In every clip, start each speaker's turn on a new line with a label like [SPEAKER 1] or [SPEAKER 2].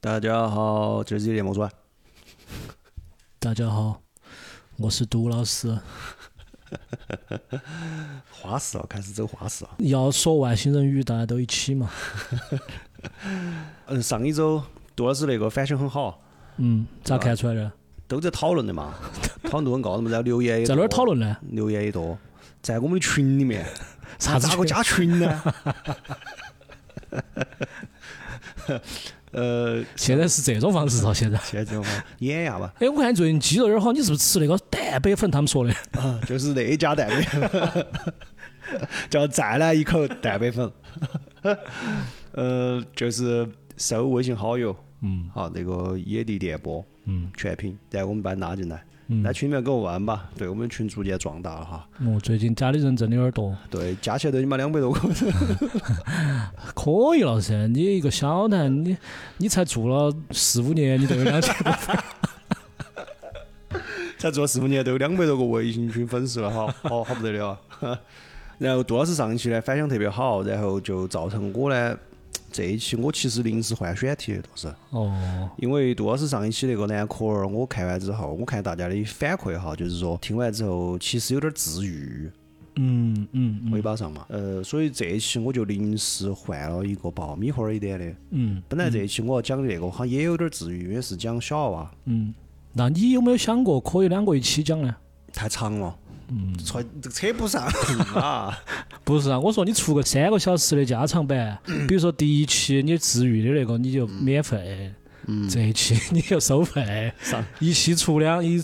[SPEAKER 1] 大家好，这是节目组。
[SPEAKER 2] 大家好，我是杜老师。
[SPEAKER 1] 花式了，开始走花式了。
[SPEAKER 2] 要说外星人语，大家都一起嘛。
[SPEAKER 1] 上一周杜老师那个反响很好。
[SPEAKER 2] 咋看出来的？
[SPEAKER 1] 都在讨论的嘛，讨论度很高的嘛，然后留言也多。
[SPEAKER 2] 在哪儿讨论呢？
[SPEAKER 1] 留言也多，在我们的群里面。
[SPEAKER 2] 啥子
[SPEAKER 1] 咋个加群呢？
[SPEAKER 2] 现在是这种方式了，现在
[SPEAKER 1] 这种演呀吧。
[SPEAKER 2] 我看你最近肌肉有点好，你是不是吃那个蛋白粉？他们说的
[SPEAKER 1] 就是那家蛋白粉，叫再来一口蛋白粉。就是搜微信好友，好那个野地电波，全屏，然后我们把它拉进来。在群里面跟我玩吧，对我们群逐渐壮大了哈。
[SPEAKER 2] 最近加的人真的有点多。
[SPEAKER 1] 对，加起来都你妈200多个。
[SPEAKER 2] 可以了噻，你一个小谈，你才做了4-5年，你都有2000多粉。
[SPEAKER 1] 才做了4-5年，都有200多个微信群粉丝了，好不得了啊！然后杜老师上一期呢反响特别好，然后就造成我呢这一期我其实临时换选题的都是。因为杜老师上一期那个男壳儿，我看完之后，我看大家的反馈哈，就是说听完之后其实有点治愈。尾巴上嘛，所以这一期我就临时换了一个爆米花一点的。本来这一期我要讲的那个好像也有点治愈，因为是讲小娃娃。
[SPEAKER 2] 那你有没有想过可以2个一起讲呢？
[SPEAKER 1] 太长了。扯不上啊！
[SPEAKER 2] 不是啊，我说你出个3个小时的加长版，比如说第一期你治愈的那个你就免费，这一期你就收费，一次出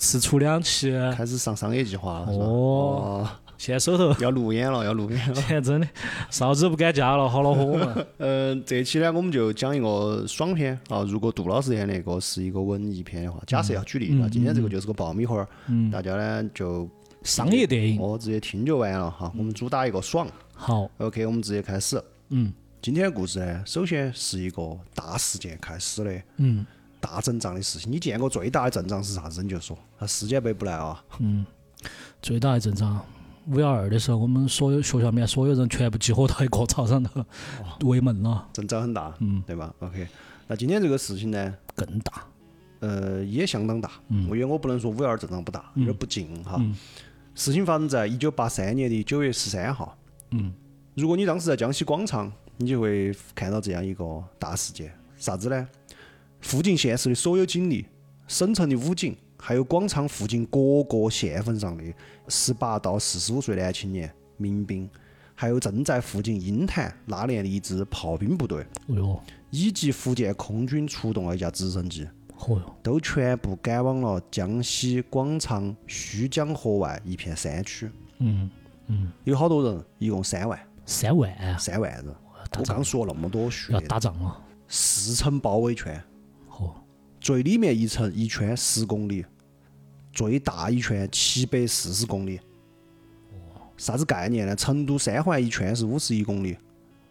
[SPEAKER 2] 2期，
[SPEAKER 1] 开始上商业计划了。
[SPEAKER 2] 现在手头
[SPEAKER 1] 要路演了。
[SPEAKER 2] 现在真的哨子不敢加了，好恼火嘛。
[SPEAKER 1] 这一期呢，我们就讲一个爽片啊。如果杜老师演那个是一个文艺片的话，假设要举例啊，今天这个就是个爆米花，大家呢就
[SPEAKER 2] 商业电影，
[SPEAKER 1] 直接听就完了哈。我们主打一个爽。
[SPEAKER 2] 好
[SPEAKER 1] ，OK， 我们直接开始。今天的故事呢，首先是一个大事件开始的。大阵仗的事情，你见过最大的阵仗是啥子？你就说。世界杯不来啊。
[SPEAKER 2] 最大的阵仗，512的时候，我们所有学校里面所有人全部集合到一个操场头围门了，
[SPEAKER 1] 阵仗很大，对吧 ？OK， 那今天这个事情呢，
[SPEAKER 2] 更大，
[SPEAKER 1] 也相当大。因为我不能说512阵仗不大，有点不敬哈。事情发生在1983年的9月13号。如果你当时在江西广场，你就会看到这样一个大事件，啥子呢？附近县市的所有警力、省城的武警，还有广场附近各个县份上的18到45岁男青年、民兵，还有正在附近鹰潭拉练的一支炮兵部队，以及福建空军出动了一架直升机，都全部赶往了江西广场胥江河外一片山区。有好多人，一共3万。3万人。我刚说那么多序，
[SPEAKER 2] 要打仗了。
[SPEAKER 1] 4层包围圈。最里面一圈10公里，最大一圈740公里。啥子概念呢？成都3环一圈是51公里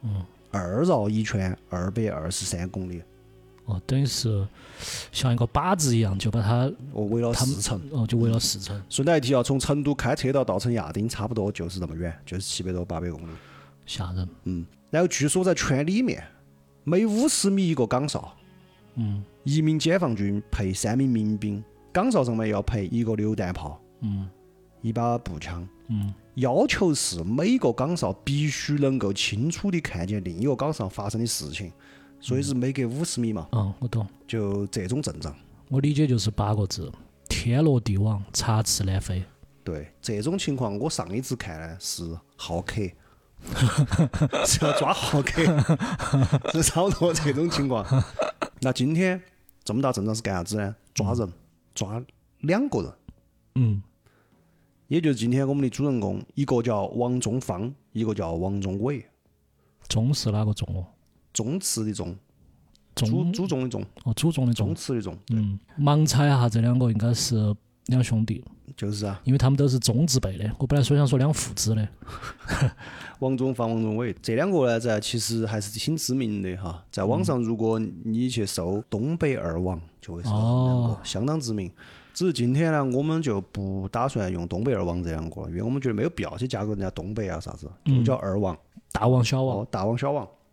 [SPEAKER 1] ，2绕一圈223公里。
[SPEAKER 2] 等于是像一个靶子一样，就把它
[SPEAKER 1] 围了4层。
[SPEAKER 2] 就围了4层。
[SPEAKER 1] 顺带一提啊，从成都开车到成亚丁差不多就是那么远，就是700多800公里。
[SPEAKER 2] 吓人。
[SPEAKER 1] 然后据说在圈里面，每50米一个岗哨。1名解放军配3名民兵，岗哨上面要配1个榴弹炮，1把步枪。要求是每个岗哨必须能够清楚地看见另一个岗哨发生的事情，所以是每隔50米嘛。
[SPEAKER 2] 我懂。
[SPEAKER 1] 就这种阵仗，
[SPEAKER 2] 我理解就是8个字：天罗地网，插翅难飞。
[SPEAKER 1] 对，这种情况我上一次看呢是浩克。是要抓浩克，是差不多这种情况。那今天这么大阵仗是干啥子呢？抓人，抓2个人。也就是今天我们的主人公，一个叫王仲芳，一个叫王仲伟。
[SPEAKER 2] 钟是哪个钟哦？
[SPEAKER 1] 宗祠的宗，祖宗的宗。
[SPEAKER 2] 祖宗的宗。
[SPEAKER 1] 宗祠的宗。
[SPEAKER 2] 盲猜哈，这2个应该是2兄弟。
[SPEAKER 1] 就是啊，
[SPEAKER 2] 因为他们都是中字辈的。我本来想说2父子的。
[SPEAKER 1] 王仲芳、王仲伟这2个呢，在其实还是挺知名的哈。在网上，如果你去搜东北2王，就会搜到2个，相当知名。只是今天呢，我们就不打算用东北2王这2个，因为我们觉得没有必要去加个人家东北啊啥子，就叫2王，
[SPEAKER 2] 大王小王。
[SPEAKER 1] 大王小王。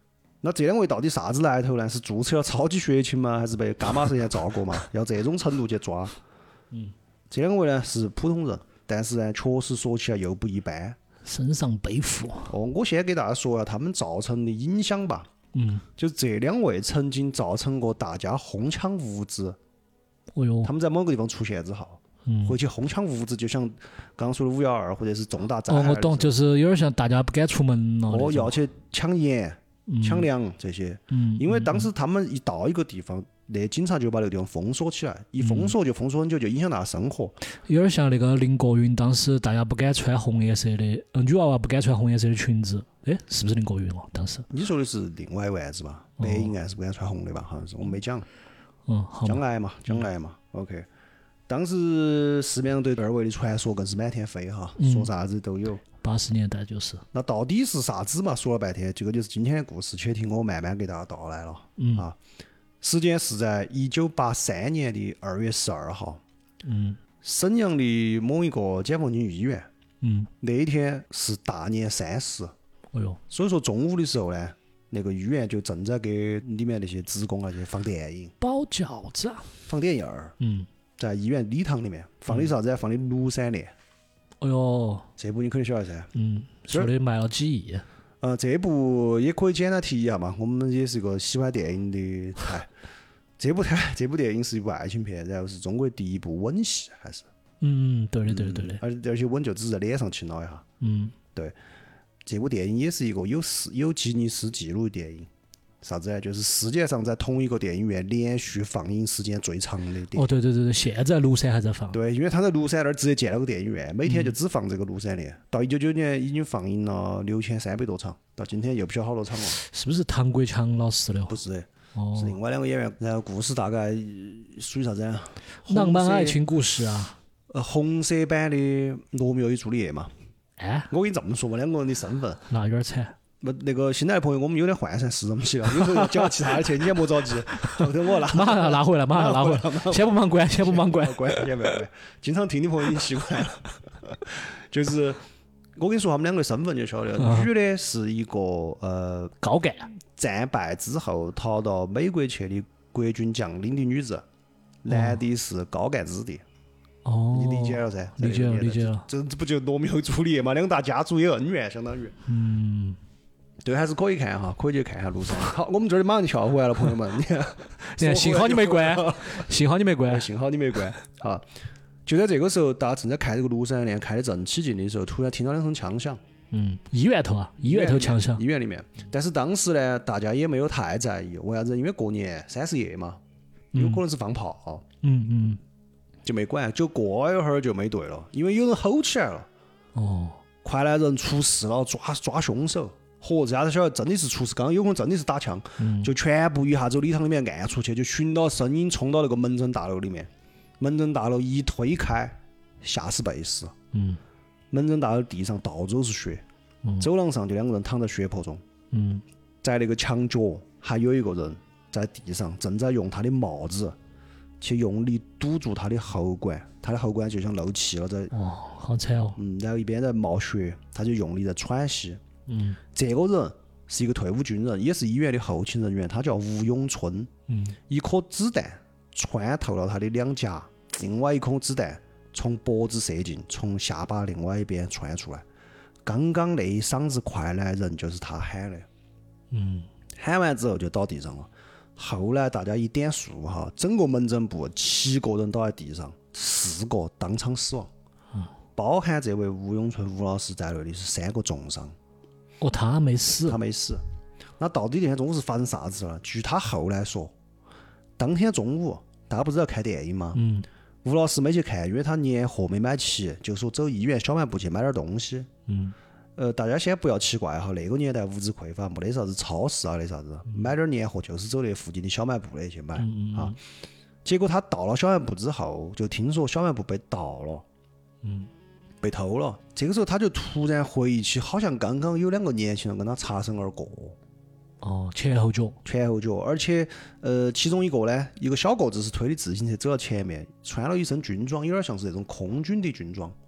[SPEAKER 1] 那这两位到底啥子来头呢？是注册了超级血清吗？还是被伽马射线照过嘛？要这种程度去抓？这两位呢是普通人，但是呢，确实说起来又不一般。
[SPEAKER 2] 身上背负。
[SPEAKER 1] 我先给大家说下他们造成的影响吧。就这两位曾经造成过大家哄抢物资。
[SPEAKER 2] 哦哟。
[SPEAKER 1] 他们在某个地方出现之后，回去哄抢物资，就像刚刚说的512或者是重大灾害。
[SPEAKER 2] 我懂，就是有点像大家不敢出门了。
[SPEAKER 1] 要去抢盐、抢粮这些。因为当时他们一到一个地方，那警察就把那个地方封锁起来，一封锁就封锁很久，就影响大家生活。
[SPEAKER 2] 有点像那个林国云当时大家不敢穿红颜色的，女娃娃不敢穿红颜色的裙子。是不是林国云哦？当时
[SPEAKER 1] 你说的是另外一位案子吧？白银案是不敢穿红的吧？好像是，我没讲。
[SPEAKER 2] 好。
[SPEAKER 1] 将来嘛。OK。当时市面上对二位的传说更是满天飞哈，说啥子都有。
[SPEAKER 2] 80年代就是。
[SPEAKER 1] 那到底是啥子嘛？说了半天，这个就是今天的故事，且听我慢慢给大家道来了。时间是在1983年的2月12号。沈阳的某一个解放军医院。那一天是大年30。所以说中午的时候呢，那个医院就正在给里面那些职工去放电影。
[SPEAKER 2] 包饺子。
[SPEAKER 1] 放电影儿。在医院礼堂里面放的啥子？放的《庐山恋》。这部你肯定晓得噻。
[SPEAKER 2] 说的卖了几亿。
[SPEAKER 1] 这部也可以简单提一下嘛，我们也是一个喜欢电影的台。这部电影是一部爱情片，然后是中国第一部吻戏，还是？
[SPEAKER 2] 对的。
[SPEAKER 1] 而且吻就只是在脸上亲了一下。对。这部电影也是一个有吉尼斯纪录的电影。啥子呢？就是世界上在同一个电影院连续放映时间最长的电影。
[SPEAKER 2] 对，现在庐山还在放。
[SPEAKER 1] 对，因为他在庐山那儿直接建了个电影院，每天就只放这个《庐山恋》。到1999年已经放映了6300多场，到今天又不晓得好多场了。
[SPEAKER 2] 是不是唐国强老师的？
[SPEAKER 1] 不是，是另外两个演员。然后故事大概属于啥子呢？
[SPEAKER 2] 浪漫爱情故事啊。
[SPEAKER 1] 红色版的《罗密欧与朱丽叶》嘛。我跟你这么说嘛，两个人的身份。
[SPEAKER 2] 那有点惨。
[SPEAKER 1] 那个新来的朋友，我们有点涣散市容起了，有时候讲其他的去，你先莫着急，后头我
[SPEAKER 2] 马上拉回来，先不忙关，
[SPEAKER 1] 关，经常听的朋友已经习惯了。就是我跟你说他们两个的身份就晓得，女的是一个
[SPEAKER 2] 高干，
[SPEAKER 1] 战败之后逃到美国去的国军将领的女子，男的是高干子弟。你理解了噻？
[SPEAKER 2] 理解了。
[SPEAKER 1] 这不就罗密欧朱丽叶嘛？两大家族也恩怨，相当于。对，还是可以看哈，可以去看一下《庐山》。好，我们这儿马上就笑回来了，朋友们。
[SPEAKER 2] 幸好你没关。幸好你没关。
[SPEAKER 1] 好，就在这个时候，大家正在看这个《庐山恋》看得正起劲的时候，突然听到2声枪响。
[SPEAKER 2] 医院头枪响。
[SPEAKER 1] 医院里面，但是当时呢，大家也没有太在意，为啥子？因为过年30夜嘛，有可能是放炮。就没管，就过一会儿就没对了，因为有人吼起来了。快来人出事了，抓凶手。这下子晓得真的是出事，刚刚有可能真的是打枪。就全部一下子礼堂里面按出去，就循到声音冲到那个门诊大楼里面。门诊大楼一推开，吓死贝斯。门诊大楼地上到处是血。走廊上就2个人躺在血泊中。在那个墙角还有一个人在地上正在用他的帽子去用力堵住他的喉管，他的喉管就像漏气了，在
[SPEAKER 2] 好惨哦。
[SPEAKER 1] 然后一边在冒血，他就用力在喘息。这个人是一个退伍军人，也是医院的后勤人员，他叫吴永春。一颗子弹穿透了他的两颊，另外一颗子弹从脖子射进，从下巴另外一边穿出来。刚刚那一嗓子快来人就是他喊的。喊完之后就倒地上了。后来大家一点数哈，整个门诊部7个人倒在地上，4个当场死亡。包含这位吴永春吴老师在内的是3个重伤。
[SPEAKER 2] 他没死。
[SPEAKER 1] 那到底那天中午是发生啥子了？据他后来说，当天中午大家不是要看电影吗？吴老师没去看，因为他年货没买齐，就说走医院小卖部去买点东西。大家先不要奇怪哈，那个年代物资匮乏，没得啥子超市啊，那啥子，买点年货就是走那附近的小卖部去买。结果他到了小卖部之后，就听说小卖部被盗了。被偷了。这个时候他就突然回忆起，好像刚刚有2个年轻人跟他擦身而过。
[SPEAKER 2] 前后脚，
[SPEAKER 1] 而且其中一个呢，一个小个子是推的自行车走到前面，穿了一身军装，有点像是那种空军的军装。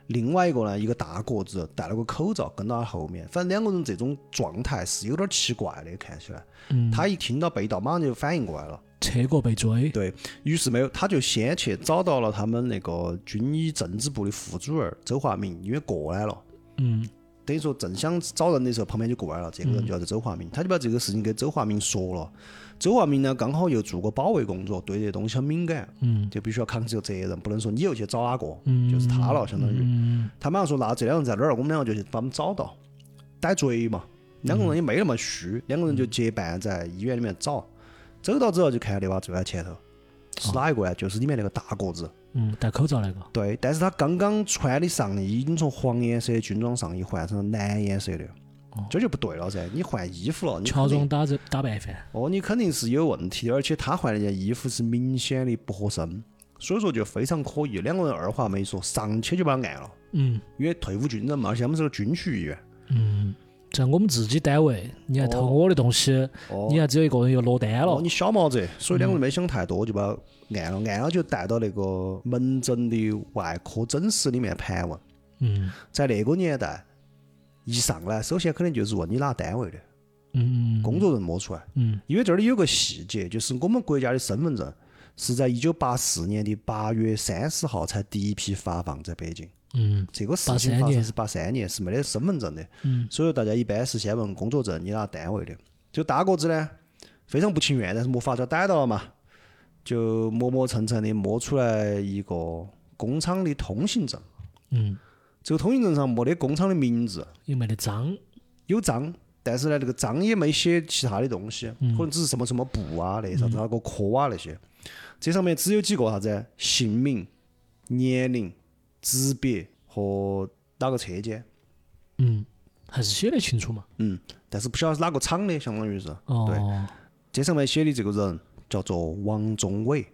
[SPEAKER 1] 另外一个呢，一个大个子戴了个口罩跟到他后面，反正两个人这种状态是有点奇怪的，看起来。他一听到被盗，马上就反应过来了，
[SPEAKER 2] 车过被追。
[SPEAKER 1] 对于是没有，他就先去找到了他们那个军医政治部的副主任周华明，因为过来了。等于说正想找人的时候，旁边就过来了，这个人就叫做周华明，他就把这个事情给周华明说了。周华明呢，刚好又做过保卫工作，对这东西很敏感，就必须要扛这个责任，不能说你又去找哪个，就是他了，相当于。他马上说，那这两个人在哪儿？我们两个就去把他们找到，逮追嘛。两个人也没那么虚，两个人就结伴在医院里面找，走到之后就看到那娃坐在前头，是哪一个呢？就是里面那个大个子。
[SPEAKER 2] 戴口罩那个。
[SPEAKER 1] 对，但是他刚刚穿的上衣已经从黄颜色的军装上衣换成了蓝颜色的，这就不对了噻！你换衣服了，
[SPEAKER 2] 乔装打扮饭。
[SPEAKER 1] 你肯定是有问题的，而且他换那件衣服是明显的不合身，所以说就非常可疑。两个人二话没说，上去就把他按了。因为退伍军人嘛，而且他们是个军区医院。
[SPEAKER 2] 在我们自己单位，你还偷我的东西，你还只有一个人又落单了。
[SPEAKER 1] 你小毛子，所以两个人没想太多，就把他按了就带到那个门诊的外科诊室里面盘问。在那个年代，一上来首先肯定就是问你哪单位的，工作证摸出来。因为这里有个细节，就是我们国家的身份证是在1984年的8月30号才第一批发放在北京。这个事情发生是83年，是没得身份证的。所以大家一般是先问工作证，你哪单位的？就大个子呢，非常不情愿，但是没法子逮到了嘛，就磨磨蹭蹭的摸出来一个工厂的通行证。这个通行证上没得工厂的名字，
[SPEAKER 2] 也没得章，
[SPEAKER 1] 有章，但是呢，这个章也没写其他的东西，可能只是什么什么部啊，那啥子哪个科啊那些。这上面只有几个啥子姓名、年龄、职别和哪个车间。
[SPEAKER 2] 还是写得清楚嘛。
[SPEAKER 1] 但是不晓得是哪个厂的，相当于是。
[SPEAKER 2] 对，
[SPEAKER 1] 这上面写的这个人叫做王忠伟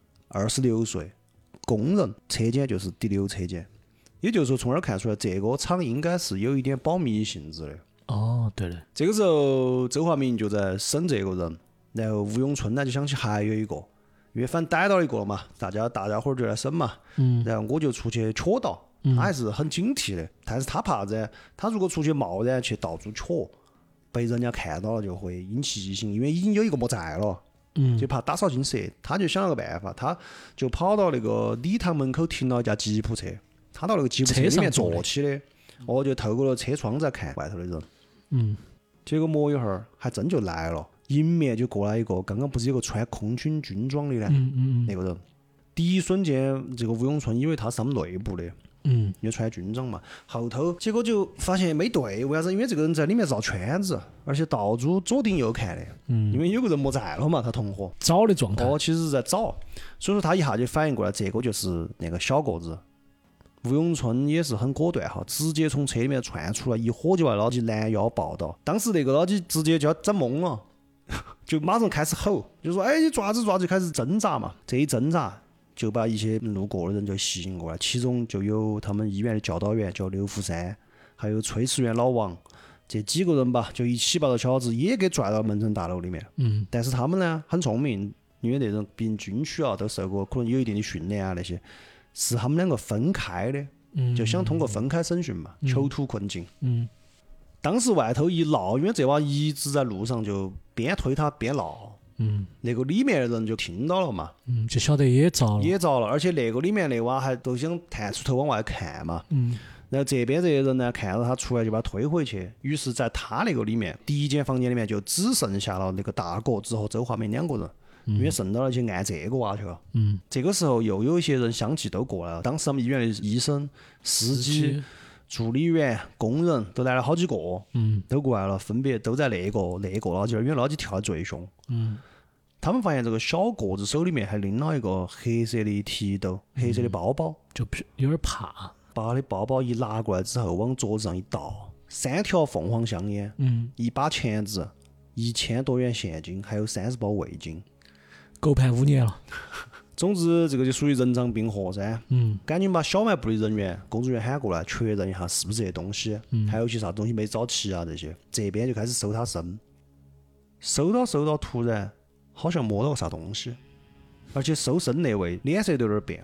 [SPEAKER 1] ，26岁，工人，车间就是第6车间。也就是说，从这儿看出来，这个厂应该是有一点保密性质的。
[SPEAKER 2] 对的。
[SPEAKER 1] 这个时候，周华明就在审这个人，然后吴永春呢就想起还有一个，因为反正逮到一个了嘛，大家伙儿就来审嘛。然后我就出去确到，他还是很警惕的，但是他怕啥子？他如果出去贸然去到处确，被人家看到了就会引起疑心，因为已经有一个没在了。就怕打草惊蛇，他就想了个办法，他就跑到那个礼堂门口停了一架吉普车，他到那个吉普车里面坐起的，就透过了车窗在看外头的人。结果摸一会儿，还真就来了，迎面就过来一个，刚刚不是有个穿空军军装的呢？那个人，第一瞬间，这个吴永春以为他是他们内部的。因为穿军装嘛，后头结果就发现没对，为啥子？因为这个人在里面绕圈子，而且到处左盯右看的。因为有个人没在了嘛，他同伙
[SPEAKER 2] 找的状态。
[SPEAKER 1] 其实是在找，所以说他一下就反应过来，这个就是那个小个子。吴永春也是很果断哈，直接从车里面窜出来，一伙就把老几拦腰抱到。当时那个老几直接就要整懵了，就马上开始吼，就说：“哎，你爪子！”就开始挣扎嘛。这一挣扎，就把一些路过的人就吸引过来，其中就有他们医院的教导员叫刘福山，还有炊事员老王，这几个人吧，就一起把这小子也给拽到门诊大楼里面。但是他们呢很聪明，因为那种毕竟军区啊都受过可能有一定的训练啊那些，是他们两个分开的，就想通过分开审讯嘛，囚徒困境。当时外头一闹，因为这娃一直在路上就边推他边闹。那个里面的人就听到了嘛，
[SPEAKER 2] 就晓得也着
[SPEAKER 1] 了，而且那个里面那娃还都想探出头往外看嘛。然后这边这些人呢，看到他出来就把他推回去，于是在他那个里面，第一间房间里面就只剩下了那个大个子和周华明两个人，因为剩到了去按这个娃去了。这个时候又有一些人相继都过来了，当时他们医院的医生、司机、助理员、工人都来了好几个，都过来了，分别都在那个老几，因为老几跳得最凶。他们发现这个小个子手里面还拎了一个黑色的提兜、黑色的包包，
[SPEAKER 2] 就有点怕。
[SPEAKER 1] 把他的包包一拿过来之后，往桌子上一倒，3条凤凰香烟，一把钱纸，1000多元现金，还有30包味精，
[SPEAKER 2] 够判5年了。
[SPEAKER 1] 总之，这个就属于人赃并获噻。赶紧把小卖部的人员、工作人员喊过来，确认一下是不是这些东西，还有些啥东西没找齐啊这些。这边就开始搜他身，搜到，突然好像摸到个啥东西，而且搜身那位脸色都有点变了，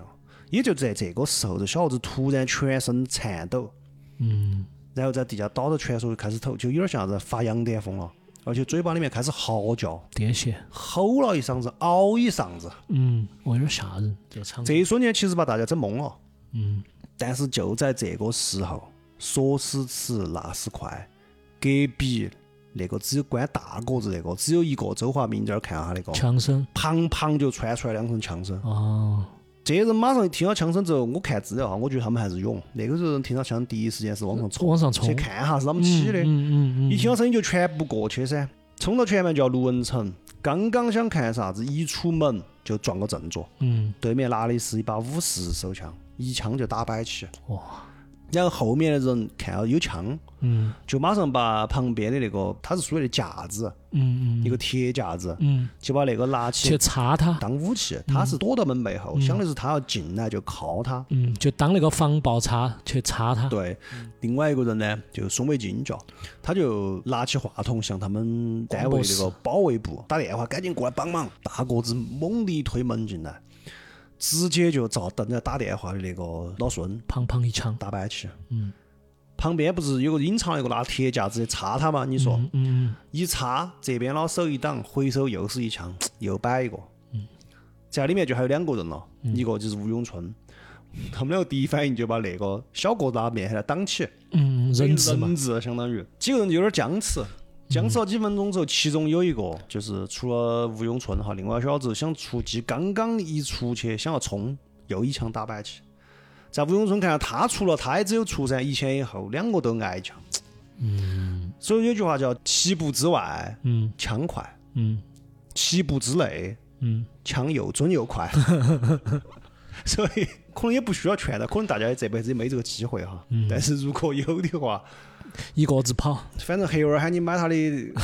[SPEAKER 1] 也就在这个时候，这小伙子突然全身颤抖，然后在地下倒着蜷缩就开始抖，就有点像是发羊癫疯了，而且嘴巴里面开始嚎叫，
[SPEAKER 2] 癫痫，
[SPEAKER 1] 吼了一嗓子，嗷一嗓子，
[SPEAKER 2] 有点吓人这个场景。
[SPEAKER 1] 这一瞬间其实把大家整懵了，但是就在这个时候，说时迟那时快，隔壁那个只有关大个子那个只有一个周华明在那儿看他那个
[SPEAKER 2] 枪声，
[SPEAKER 1] 砰就传出来2声枪声。
[SPEAKER 2] 哦，
[SPEAKER 1] 这些人马上一听到枪声之后，我看资料哈，我觉得他们还是勇。那个人听到枪声第一时间是往上冲，去看哈是他们起的。一听到声音就全部过去噻，冲到前面叫卢文成，刚刚想看啥子，一出门就撞个正着。对面拿的是一把50手枪，一枪就打摆起。哇！然后后面的人看到有枪，就马上把旁边的那个，它是属于的架子，一个铁架子，就把那个拿起
[SPEAKER 2] 去插他
[SPEAKER 1] 当武器。他是躲到门背后，想的是他要进来就靠他，
[SPEAKER 2] 就当那个防爆插去插他。
[SPEAKER 1] 对，另外一个人呢，就宋伟金叫，他就拿起话筒向他们单位那个保卫部打电话，赶紧过来帮忙。大个子猛地一推门进来。直接就照等着打电话的那个老孙，
[SPEAKER 2] 砰一枪
[SPEAKER 1] 打摆起。旁边不是有个隐藏那个拿铁架子的插他吗？你说，一插这边老手一挡，回手又是一枪，又摆一个。在里面就还有2个人了，一个就是吴永春，他们2个第一反应就把那个小个子拿面来挡起，
[SPEAKER 2] 人质嘛，
[SPEAKER 1] 相当于几个人就有点僵持。僵持了几分钟之后，其中有一个就是除了吴永春哈，另外小子想出击，刚刚一出去想要冲，又一枪打摆起。在吴永春看到他出了，他也只有出噻，一前一后，2个都挨枪。所以有句话叫起步之外，枪快；起步之内，枪又准又快。所以可能也不需要劝他，可能大家这辈子也没这个机会哈。但是如果有的话，
[SPEAKER 2] 一个字跑，
[SPEAKER 1] 反正黑娃儿喊你买他的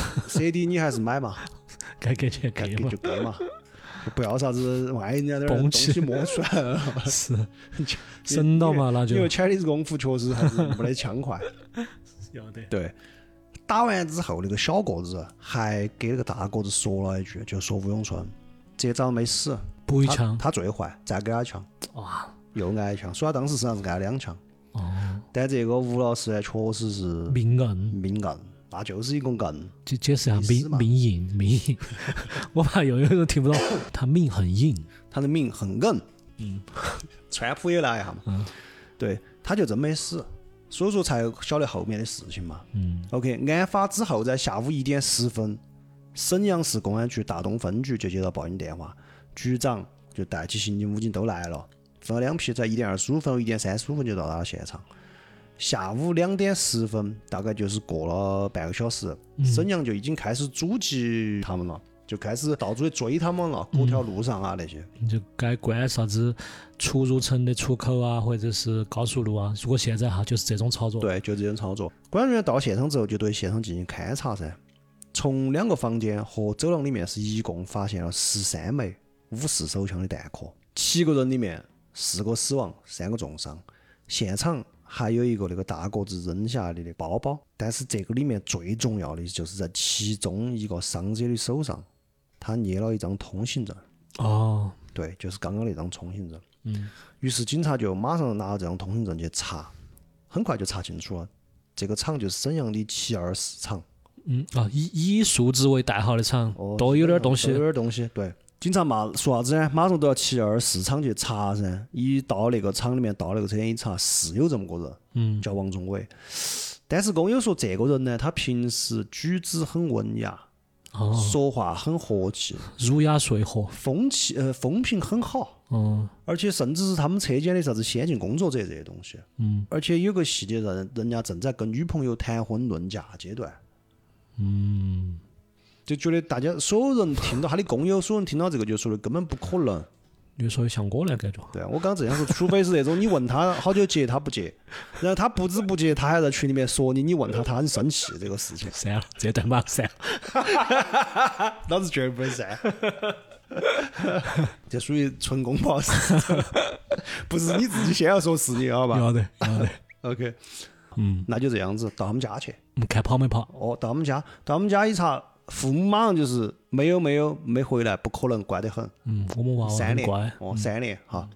[SPEAKER 1] CD， 你还是买嘛，
[SPEAKER 2] 该给钱给
[SPEAKER 1] 就给嘛，不要啥子万一人家东西摸出来了，
[SPEAKER 2] 是省到嘛，那就
[SPEAKER 1] 因为Chinese功夫确实还是没得枪快。
[SPEAKER 2] 要得。
[SPEAKER 1] 对，打完之后，那个小个子还给那个大个子说了一句，就说吴永春这招没死，
[SPEAKER 2] 补一枪，
[SPEAKER 1] 他最坏，再给他一枪，
[SPEAKER 2] 哇，
[SPEAKER 1] 又挨一枪，所以他当时实际上是挨了2枪。但这个吴老师呢，确实是
[SPEAKER 2] 命硬，
[SPEAKER 1] 那就是一个硬。
[SPEAKER 2] 解释一下命硬，我怕又有人听不懂。他命很硬，
[SPEAKER 1] 他的命很硬。川普也来一下嘛。对，他就真没死，所以说才晓得后面的事情嘛。OK， 案发之后，在下午1点10分，沈阳市公安局大东分局就接到报警电话，局长就带起刑警、武警都来了。分了2批，在1点25分和1点35分就到达了现场。下午2点10分，大概就是过了半个小时，沈阳就已经开始阻击他们了，就开始到处追他们了，各条路上啊那些。
[SPEAKER 2] 就该关啥子出入城的出口啊，或者是高速路啊。如果现在哈就是这种操作。
[SPEAKER 1] 对，就这种操作。公安人员到现场之后，就对现场进行勘查噻。从2个房间和走廊里面是一共发现了13枚54手枪的弹壳，7个人里面4个死亡，3个重伤。现场还有一个那个大个子扔下来的包包，但是这个里面最重要的就是在其中一个伤者的手上，他捏了一张通行证。对，就是刚刚那张通行证。于是警察就马上拿了这张通行证去查，很快就查清楚了，这个厂就是沈阳的724厂。
[SPEAKER 2] 以数字为代号的厂，都有点东西。
[SPEAKER 1] 对。警察嘛说啥子呢？马上都要724厂去查噻。一到那个厂里面，到那个车间一查，是有这么个人，叫王忠伟。但是工友说，这个人呢，他平时举止很文雅，说话很和气，
[SPEAKER 2] 儒雅随和，
[SPEAKER 1] 风评很好。而且甚至是他们车间的啥子先进工作者这些东西。而且有个细节，人家正在跟女朋友谈婚论嫁阶段。就觉得大家所有人听到他的工友，所有人听到这个就说的根本不可能。
[SPEAKER 2] 越说越像我那感觉。
[SPEAKER 1] 对啊，我刚这样说，除非是那种你问他好久接，他不接，然后他不知不觉他还在群里面说你问他，他很生气这个事情。
[SPEAKER 2] 删了，这段马上删了。
[SPEAKER 1] 老子绝对不能删。这属于纯公报事，不是你自己先要说是你，好吧？
[SPEAKER 2] 要得。
[SPEAKER 1] OK， 那就这样子，到他们家去。
[SPEAKER 2] 看跑没跑？
[SPEAKER 1] 到他们家一查，父母马上就是没回来，不可能，乖得很。
[SPEAKER 2] 我们娃娃很乖。
[SPEAKER 1] 3年哈。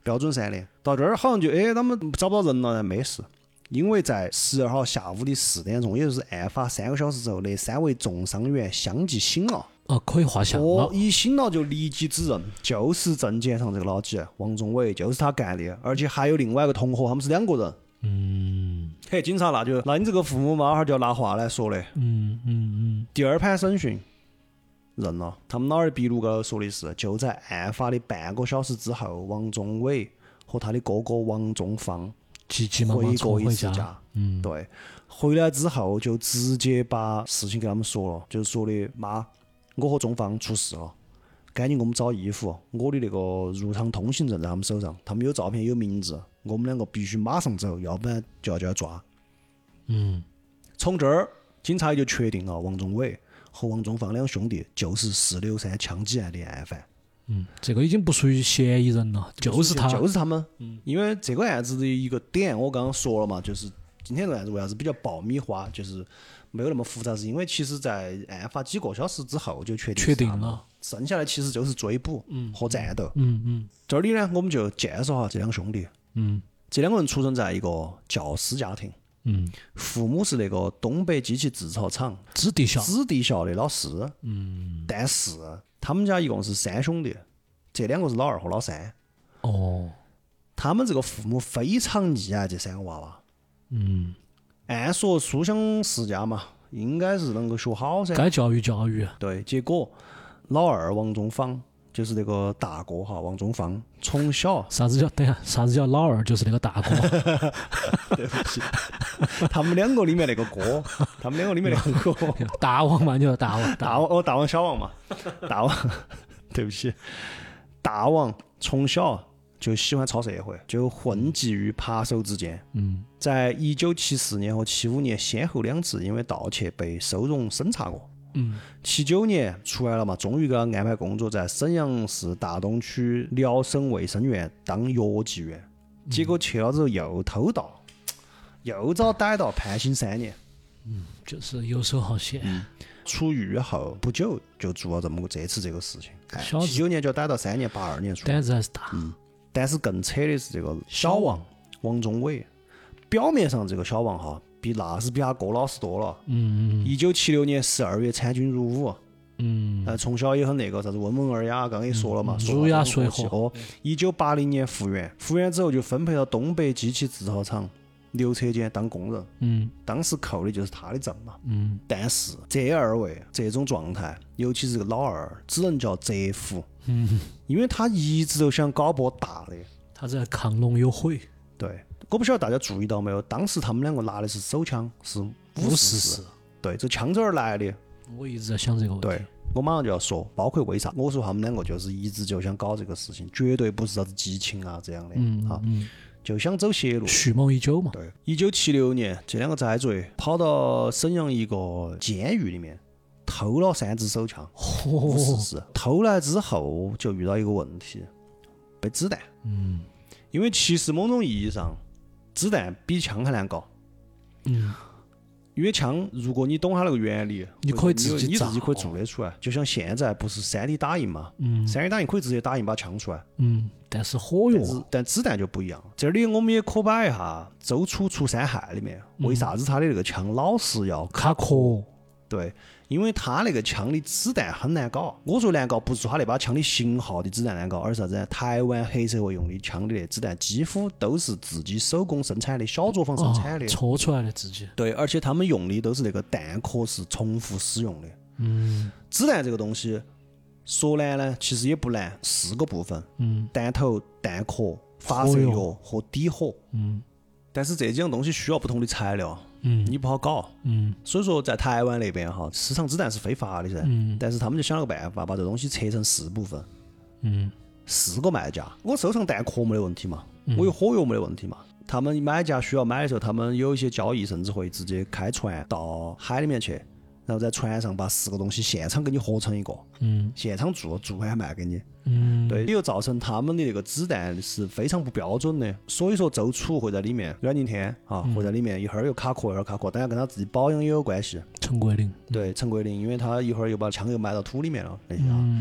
[SPEAKER 1] 标准3年。到这儿好像就他们找不到人了，没事。因为在12号下午的4点钟，也就是案发3个小时之后，那3位重伤员相继醒了。
[SPEAKER 2] 可以画像了。
[SPEAKER 1] 一醒了就立即指认，就是证件上这个老几王仲伟，就是他干的，而且还有另外一个同伙，他们是2个人。嘿，警察那你这个父母马上就要拿话来说的。第2盘审讯认了，他们老儿笔录高头说的是，就在案发的半个小时之后，王仲伟和他的哥哥王仲芳
[SPEAKER 2] 急急忙忙
[SPEAKER 1] 回过一
[SPEAKER 2] 回
[SPEAKER 1] 次家。对，回来之后就直接把事情给他们说了，就是说的妈，我和仲芳出事了，赶紧给我们找义父，我的那个入场通行证在他们手上，他们有照片有名字，我们2个必须马上走，要不然就要抓。从这儿警察也就确定了王仲伟和王仲芳2兄弟就是463枪击案的案犯。
[SPEAKER 2] 这个已经不属于嫌疑人了，就是
[SPEAKER 1] 他们。因为这个案子的一个点，我刚刚说了嘛，就是今天这个案子为啥子比较爆米花，就是没有那么复杂，是因为其实在案发几个小时之后就确定了，剩下的其实就是追捕和战斗。这里呢，我们就介绍下这2兄弟。这2个人出生在一个教师家庭。父母是那个东北机器制造厂
[SPEAKER 2] 子弟
[SPEAKER 1] 校的老师。但是他们家一共是3兄弟，这2个是老2和老3。他们这个父母非常溺爱这3个娃娃。按说书香世家嘛，应该是能够学好噻，
[SPEAKER 2] 该教育。
[SPEAKER 1] 对，结果老2王仲芳就是那个大哥王仲芳，从小
[SPEAKER 2] 啥子叫老2？就是那个大哥。
[SPEAKER 1] 对不起，他们2个里面那个哥，大王嘛，就是大王小王嘛，大王，对不起，大王从小就喜欢炒社会，就混迹于扒手之间。在1974年和75年先后2次因为盗窃被收容审查过。79年出来了嘛，终于给他安排工作在沈阳市大东区辽省卫生院当药剂员。结果去了之后又偷盗，又遭逮到，判刑3年。
[SPEAKER 2] 就是游手好闲。
[SPEAKER 1] 出狱后不久就做了这次这个事情。79年就逮到3年，82年出来。
[SPEAKER 2] 胆子还是大。
[SPEAKER 1] 但是更扯的是这个小王王仲伟，表面上这个小王比他哥老实多了。1976年12月参军入伍。从小也很那个啥子温文尔雅，刚刚也说了嘛，
[SPEAKER 2] 儒雅水和。
[SPEAKER 1] 1980年复员之后就分配到东北机器制造厂流车间当工人。当时扣的就是他的证嘛。但是这2位这种状态，尤其是这个老2，只能叫蛰伏。因为他一直都想搞波大的。
[SPEAKER 2] 他在亢龙有悔。
[SPEAKER 1] 对，我不晓得大家注意到没有，当时他们2个拿的是手枪，是544。对，这枪从哪儿来的？
[SPEAKER 2] 我一直在想这个问题。
[SPEAKER 1] 对，我马上就要说，包括为啥我说他们2个就是一直就想搞这个事情，绝对不是啥子激情啊这样的。就想走邪路，
[SPEAKER 2] 蓄谋已久嘛。
[SPEAKER 1] 对，1976年这2个栽贼跑到沈阳一个监狱里面偷了3支手枪，544。偷来之后就遇到一个问题，被子弹。因为其实某种意义上，子弹比枪还难搞。因为枪，如果你懂它那个原理，
[SPEAKER 2] 你可以自己
[SPEAKER 1] 可以做得出来。就像现在不是3D 打印嘛，3D 打印可以直接打印把枪出来。
[SPEAKER 2] 但是火药，
[SPEAKER 1] 但子弹就不一样。这里我们也可摆一下周楚除三害里面，为啥子他的那个枪老是要
[SPEAKER 2] 卡壳？
[SPEAKER 1] 对，因为他那个枪的子弹很难搞。我说难搞，不是说他那把枪的型号的子弹难搞，而是啥子？台湾黑社会用的枪的子弹几乎都是自己手工生产的，小作坊生产的，
[SPEAKER 2] 搓出来的自己。
[SPEAKER 1] 对，而且他们用的都是那个弹壳是重复使用的。子弹这个东西说难呢，其实也不难，4个部分。弹头、弹壳、发射药和底火。但是这几样东西需要不同的材料。你不好搞。所以说在台湾那边市场子弹是非法的噻。但是他们就想了个办法，把这东西拆成4部分。4个卖家，我收藏弹壳没得问题嘛，我有火药没得问题嘛。他们买家需要买的时候，他们有一些交易甚至会直接开船到海里面去，然后在船上把4个东西现场给你合成一个。现场做完卖给你。对，也就造成他们的那个子弹是非常不标准的，所以说周楚会在里面，阮经天会在里面一会儿又卡壳一会儿卡壳，当然跟他自己保养也有关系。
[SPEAKER 2] 陈桂林，
[SPEAKER 1] 对，陈桂林，因为他一会儿又把枪又埋到土里面了那些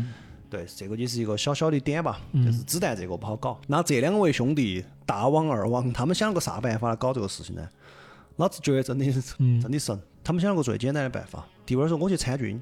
[SPEAKER 1] 对，这个就是一个小小的点吧，就是子弹这个不好搞。那这两位兄弟大王二王，他们想了个啥办法来搞这个事情呢？老子觉得真的神。他们想了个最简单的办法，弟儿说我去参军。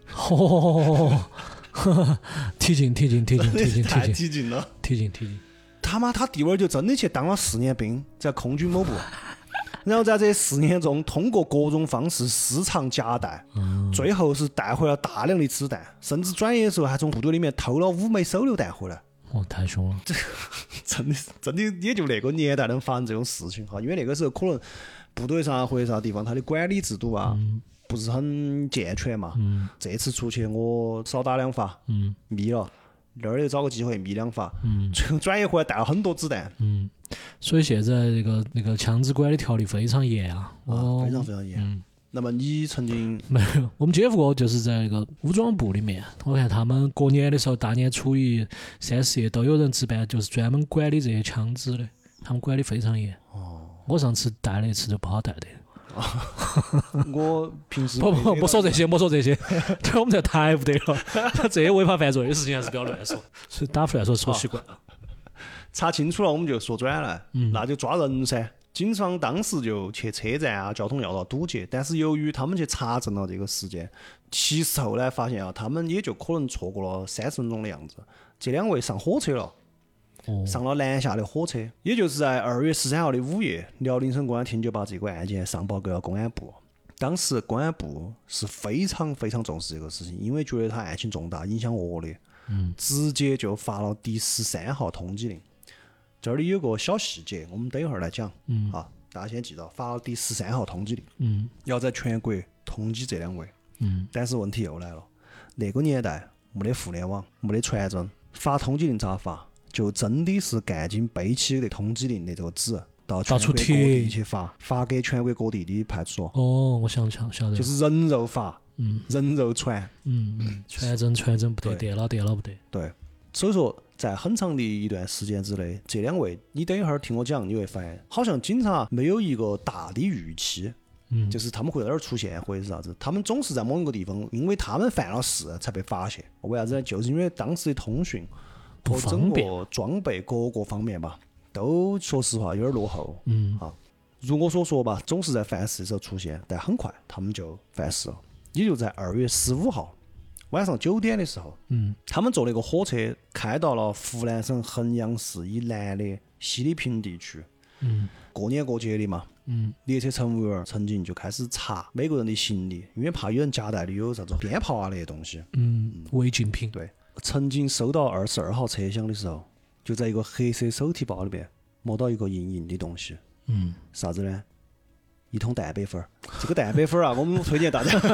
[SPEAKER 2] 提劲
[SPEAKER 1] 太提劲了，
[SPEAKER 2] 提劲。
[SPEAKER 1] 他弟儿就真的去当了4年兵，在空军某部。然后在这4年中，通过各种方式私藏夹带，最后是带回了大量的子弹，甚至转业的时候还从部队里面偷了5枚手榴弹回来。
[SPEAKER 2] 太凶了！
[SPEAKER 1] 真的也就那个年代能发生这种事情哈，因为那个时候可能部队上或者啥地方，它的管理制度啊不是很健全嘛。这次出去我少打2发，密了。那儿又找个机会密2发，最后转业回来带了很多子弹。
[SPEAKER 2] 所以现在那个枪支管理条例非常严啊，
[SPEAKER 1] 非常严。那么你曾经
[SPEAKER 2] 没有？我们姐夫哥就是在那个武装部里面，我看他们过年的时候，大年初一、30夜都有人值班，就是专门管理这些枪支的，他们管理非常严。我上次带了一次就不好带的。
[SPEAKER 1] 我平时
[SPEAKER 2] 不说这些，这我们这太不得了，这些违法犯罪的事情还是不要乱说，所以打不乱说习惯了。
[SPEAKER 1] 查清楚了我们就说转来，那就抓人噻。警方当时就去车站啊、交通要道堵截，但是由于他们去查证了这个事件，其实后来发现啊，他们也就可能错过了30分钟的样子。这2位上火车了。上了南下的火车，也就是在2月13号的午夜，辽宁省公安厅就把这个案件上报给了公安部。当时公安部是非常非常重视这个事情，因为觉得它案情重大，影响恶劣，直接就发了第13号通缉令。这里有个小细节，我们等一会儿来讲。大家先记到，发了第13号通缉令，要在全国通缉这2位。但是问题又来了，那个年代没得互联网，没得传真，发通缉令咋发？就真的是干警背起的通缉令的这个纸，到全国各地去发给全国各地的派出所。
[SPEAKER 2] 我晓得，
[SPEAKER 1] 就是人肉发，人肉传，
[SPEAKER 2] 传真不得，电脑不得。
[SPEAKER 1] 对，所以说在很长的一段时间之内，这2位，你等一会儿听我讲，你会发现，好像警察没有一个大的预期。就是他们会在哪儿出现或者是啥子，他们总是在某一个地方，因为他们犯了事才被发现。为啥子呢？就是因为当时的通讯和整个装备各个方面吧，都说实话有点落后。如我所说吧，总是在犯事的时候出现，但很快他们就犯事了。也就在2月15号晚上9点的时候，他们坐那个火车开到了湖南省衡阳市以南的西里坪地区。过年过节的嘛，列车乘务员乘警就开始查每个人的行李，因为怕有人夹带的有啥子鞭炮啊那些东西。
[SPEAKER 2] 违禁品。
[SPEAKER 1] 对，乘警收到22号车厢的时候，就在一个黑色手提包里面摸到一个硬硬的东西。啥子呢？1桶蛋白粉。这个蛋白粉啊，我们推荐大家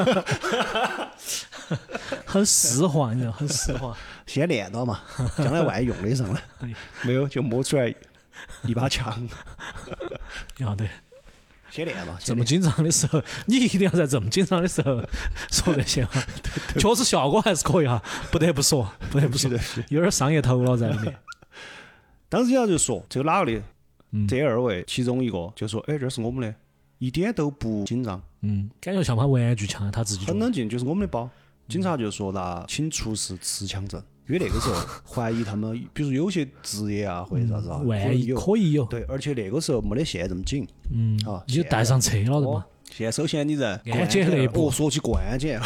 [SPEAKER 2] 很实话，你知道，很实话。
[SPEAKER 1] 先练到嘛，将来万一用得上了。没有就摸出来一把枪。
[SPEAKER 2] 要得，
[SPEAKER 1] 先练嘛。
[SPEAKER 2] 这么紧张的时候，你一定要在这么紧张的时候说这些话。确实效果还是可以哈，不得不说，有点商业头脑在里面。
[SPEAKER 1] 当时人家就说，这个哪个的？这2位其中一个就说：“这是我们的，一点都不紧张。”
[SPEAKER 2] 感觉像把玩具枪，他自己
[SPEAKER 1] 很冷静，就是我们的包。警察就说：“那请出示持枪证。”因为那个时候怀疑他们，比如有些职业啊或者啥子啊，
[SPEAKER 2] 万一可以有。
[SPEAKER 1] 对，而且那个时候没得现在这么紧。
[SPEAKER 2] 你就带上车了的嘛。
[SPEAKER 1] 现在首先你在
[SPEAKER 2] 安检那一步，
[SPEAKER 1] 说起安检，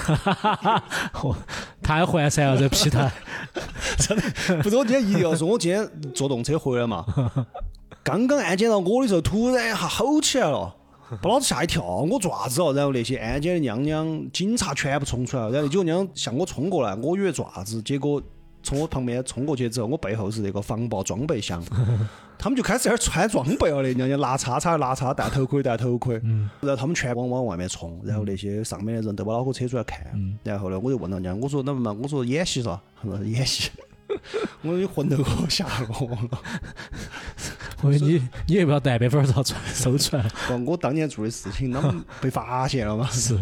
[SPEAKER 2] 太环善了这皮台。
[SPEAKER 1] 真的，不是我今天一定要说，我今天坐动车回来嘛，刚刚安检到我的时候，突然一下吼起来了。把老子吓一跳，我爪子哦，然后那些安检的娘娘、警察全部冲出来了，然后就娘向我冲过来，我以为爪子，结果从我旁边冲过去之后，我背后是那个防爆装备箱，他们就开始在那儿穿装备了，那娘娘拿叉，戴头盔，然后他们全往外面冲，然后那些上面的人都把脑壳扯出来看，然后呢，我就问了娘，我说那么我说演戏是吧？演戏。我的魂都给我吓了我了。
[SPEAKER 2] 我说你也不要蛋白粉咋搜出来了？
[SPEAKER 1] 我当年做的事情，他们被发现了嘛？
[SPEAKER 2] 是。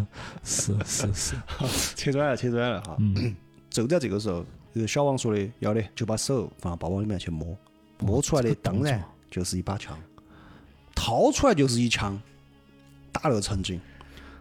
[SPEAKER 1] 扯转了哈。就在这个时候，小王说的要的，就把手放到包包里面去摸出来的当然就是一把枪，掏出来就是一枪，打那个乘警。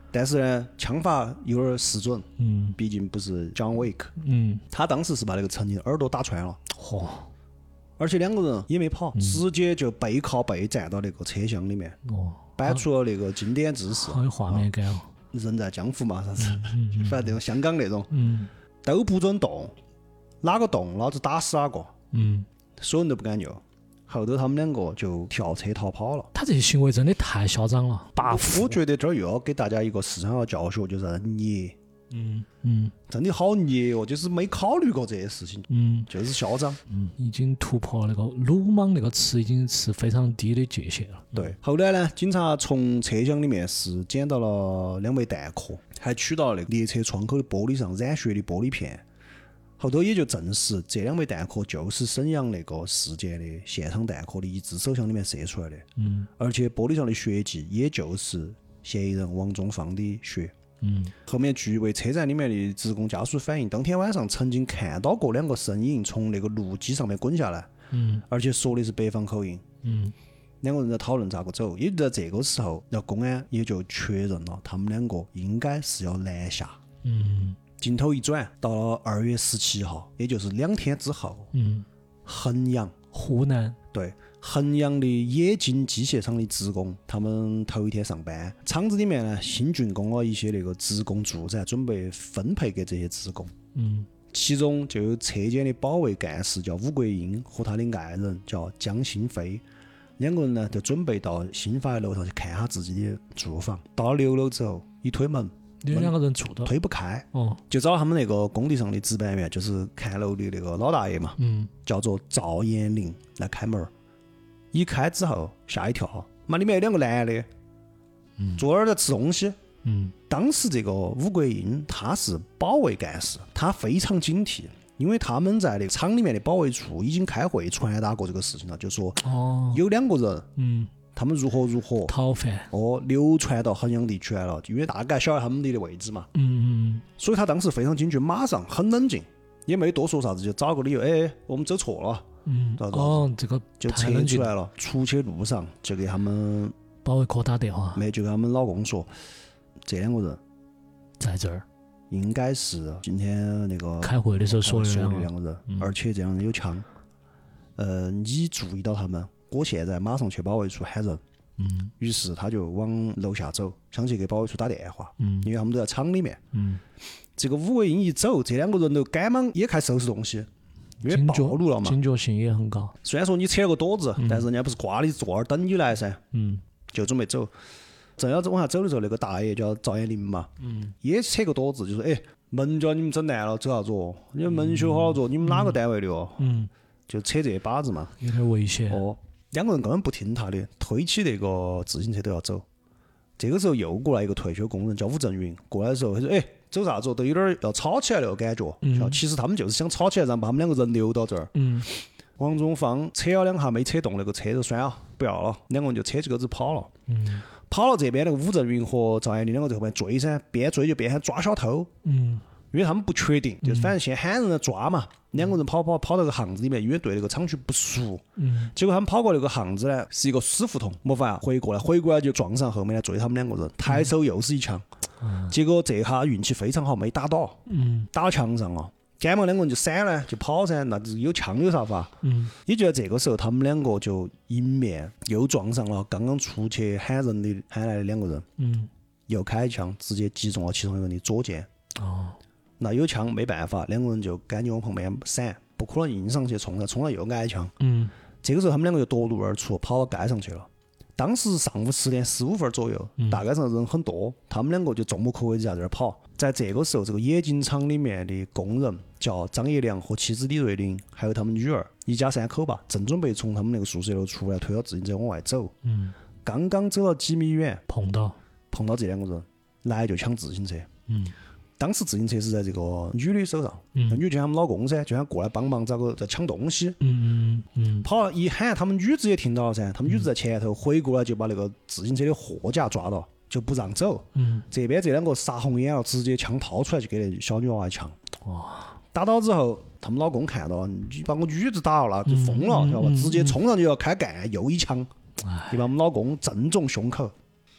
[SPEAKER 1] 但是呢，枪法有点失准，毕竟不是 John Wick，他当时是把那个陈宁耳朵打穿了，而且两个人也没跑，直接就背靠背站到那个车厢里面，摆出了那个经典姿势，
[SPEAKER 2] 好有画面感哦。
[SPEAKER 1] 人在江湖嘛，啥子，反正那种香港那种，都不准动，哪个动老子打死哪个，所有人都不敢救。后头他们两个就跳车逃跑了。
[SPEAKER 2] 他这些行为真的太嚣张了，跋扈。
[SPEAKER 1] 我觉得这儿又要给大家一个市场的教训，就是捏。真的好捏哦，就是没考虑过这些事情，就是嚣张。
[SPEAKER 2] 已经突破那个鲁莽那个词，已经是非常低的界限了。
[SPEAKER 1] 对，后来呢，警察从车厢里面是捡到了2枚弹壳，还取到了那个列车窗口的玻璃上染血的玻璃片。后头也就证实，这2枚弹壳就是沈阳那个事件的现场弹壳的一支手枪里面射出来的。而且玻璃上的血迹也就是嫌疑人王忠放的血。后面据为车站里面的职工家属反映，当天晚上曾经看到过2个身影从那个路基上面滚下来。而且说的是北方口音。2个人在讨论咋个走，也就在这个时候，那公安也就确认了他们2个应该是要南下。镜头一转，到了2月17号，也就是2天之后，衡阳
[SPEAKER 2] 湖南，
[SPEAKER 1] 对，衡阳的冶金机械厂的职工，他们头一天上班，厂子里面呢新竣工了一些那个职工住宅，准备分配给这些职工。其中就有车间的保卫干事叫武国英和他的爱人叫江新飞，2个人呢就准备到新发的楼上去看下自己的住房。到了6楼之后，一推门，
[SPEAKER 2] 有2个人住的，
[SPEAKER 1] 推不开，就找他们那个工地上的值班员，就是看楼的那个老大爷嘛，叫做赵延林来开门。一开之后吓一跳，嘛里面有2个男的，坐那儿在吃东西。当时这个武国英他是保卫干事，他非常警惕，因为他们在那个厂里面的保卫处已经开会传达过这个事情了，就说有2个人，他们如何
[SPEAKER 2] 逃犯
[SPEAKER 1] 流传到衡阳地区来了，因为大概晓得他们的位置嘛。所以他当时非常警觉，马上很冷静，也没多说啥子，就找个理由，我们走错了，
[SPEAKER 2] 这个
[SPEAKER 1] 就撤出来了。出去路上就给他们
[SPEAKER 2] 保卫科打电话，
[SPEAKER 1] 没就给他们老公说，这2个人
[SPEAKER 2] 在这儿，
[SPEAKER 1] 应该是今天那个
[SPEAKER 2] 开会的时候说的
[SPEAKER 1] 2个人，而且这样有枪。你注意到他们，我现在马上去保卫处喊人。于是他就往楼下走，想去给保卫处打电话。因为他们都在厂里面。这个武国英一走，这2个人都赶忙也开始收拾东西，因为暴露了嘛，
[SPEAKER 2] 警觉性也很高。
[SPEAKER 1] 虽然说你扯了个垛子，但是人家不是挂你坐那儿等你来噻。就准备走，正要往下走的时候，那个大爷叫赵延林嘛，也扯个垛子，就说门叫你们整烂了，走啥子哦？你们门修好了做，你们哪个单位的哦？就扯这把子嘛，
[SPEAKER 2] 有点危险。
[SPEAKER 1] 2个人根本不听他的，推起那个自行车都要走。这个时候又过来一个退休工人叫武正云，过来的时候他说走啥子哦？都有点要吵起来那个感觉。其实他们就是想吵起来，然后把他们2个人留到这儿。王忠芳扯了2下没扯动，那个车就算了，不要了，2个人就扯起个子跑了。跑了这边那个武正云和赵延林2个在后面追噻，边追就边喊抓小偷。因为他们不确定，就是反正先喊人来抓嘛。2个人跑到个巷子里面，因为对那个厂区不熟。结果他们跑过那个巷子呢，是一个死胡同，没法回过来就撞上后面来追他们2个人，抬手又是一枪。结果这下运气非常好，没打倒，打到墙上了。赶忙2个人就闪了，就跑噻，那有枪有啥法？也就在这个时候，他们2个就迎面又撞上了刚刚出去喊来的2个人。又开一枪，直接击中了其中一个人的左肩。那有枪没办法，2个人就赶紧往旁边闪，不可能硬上去冲了又挨枪。这个时候他们2个就夺路而出，跑到街上去了。当时上午10点15分左右，大街上人很多，他们2个就众目睽睽之下在这儿跑。在这个时候，这个冶金厂里面的工人叫张业良和妻子李瑞玲，还有他们女儿，一家3口吧，正准备从他们那个宿舍楼出来，推到自行车往外走。刚刚走了几米远，碰到这2个人，来就抢自行车。当时自行车是在这个女的手上，那女就喊他们老公噻，就想过来帮忙，咋个在抢东西。跑了一喊，他们女子也听到了噻，他们女子在前头，回过来就把那个自行车的货架抓到，就不让走。这边这2个杀红眼了，直接枪掏出来就给那小女娃一枪。打倒之后，他们老公看到你把我女子打了，就疯了，晓得吧？直接冲上去要开干，又一枪，就把我们老公正中胸口。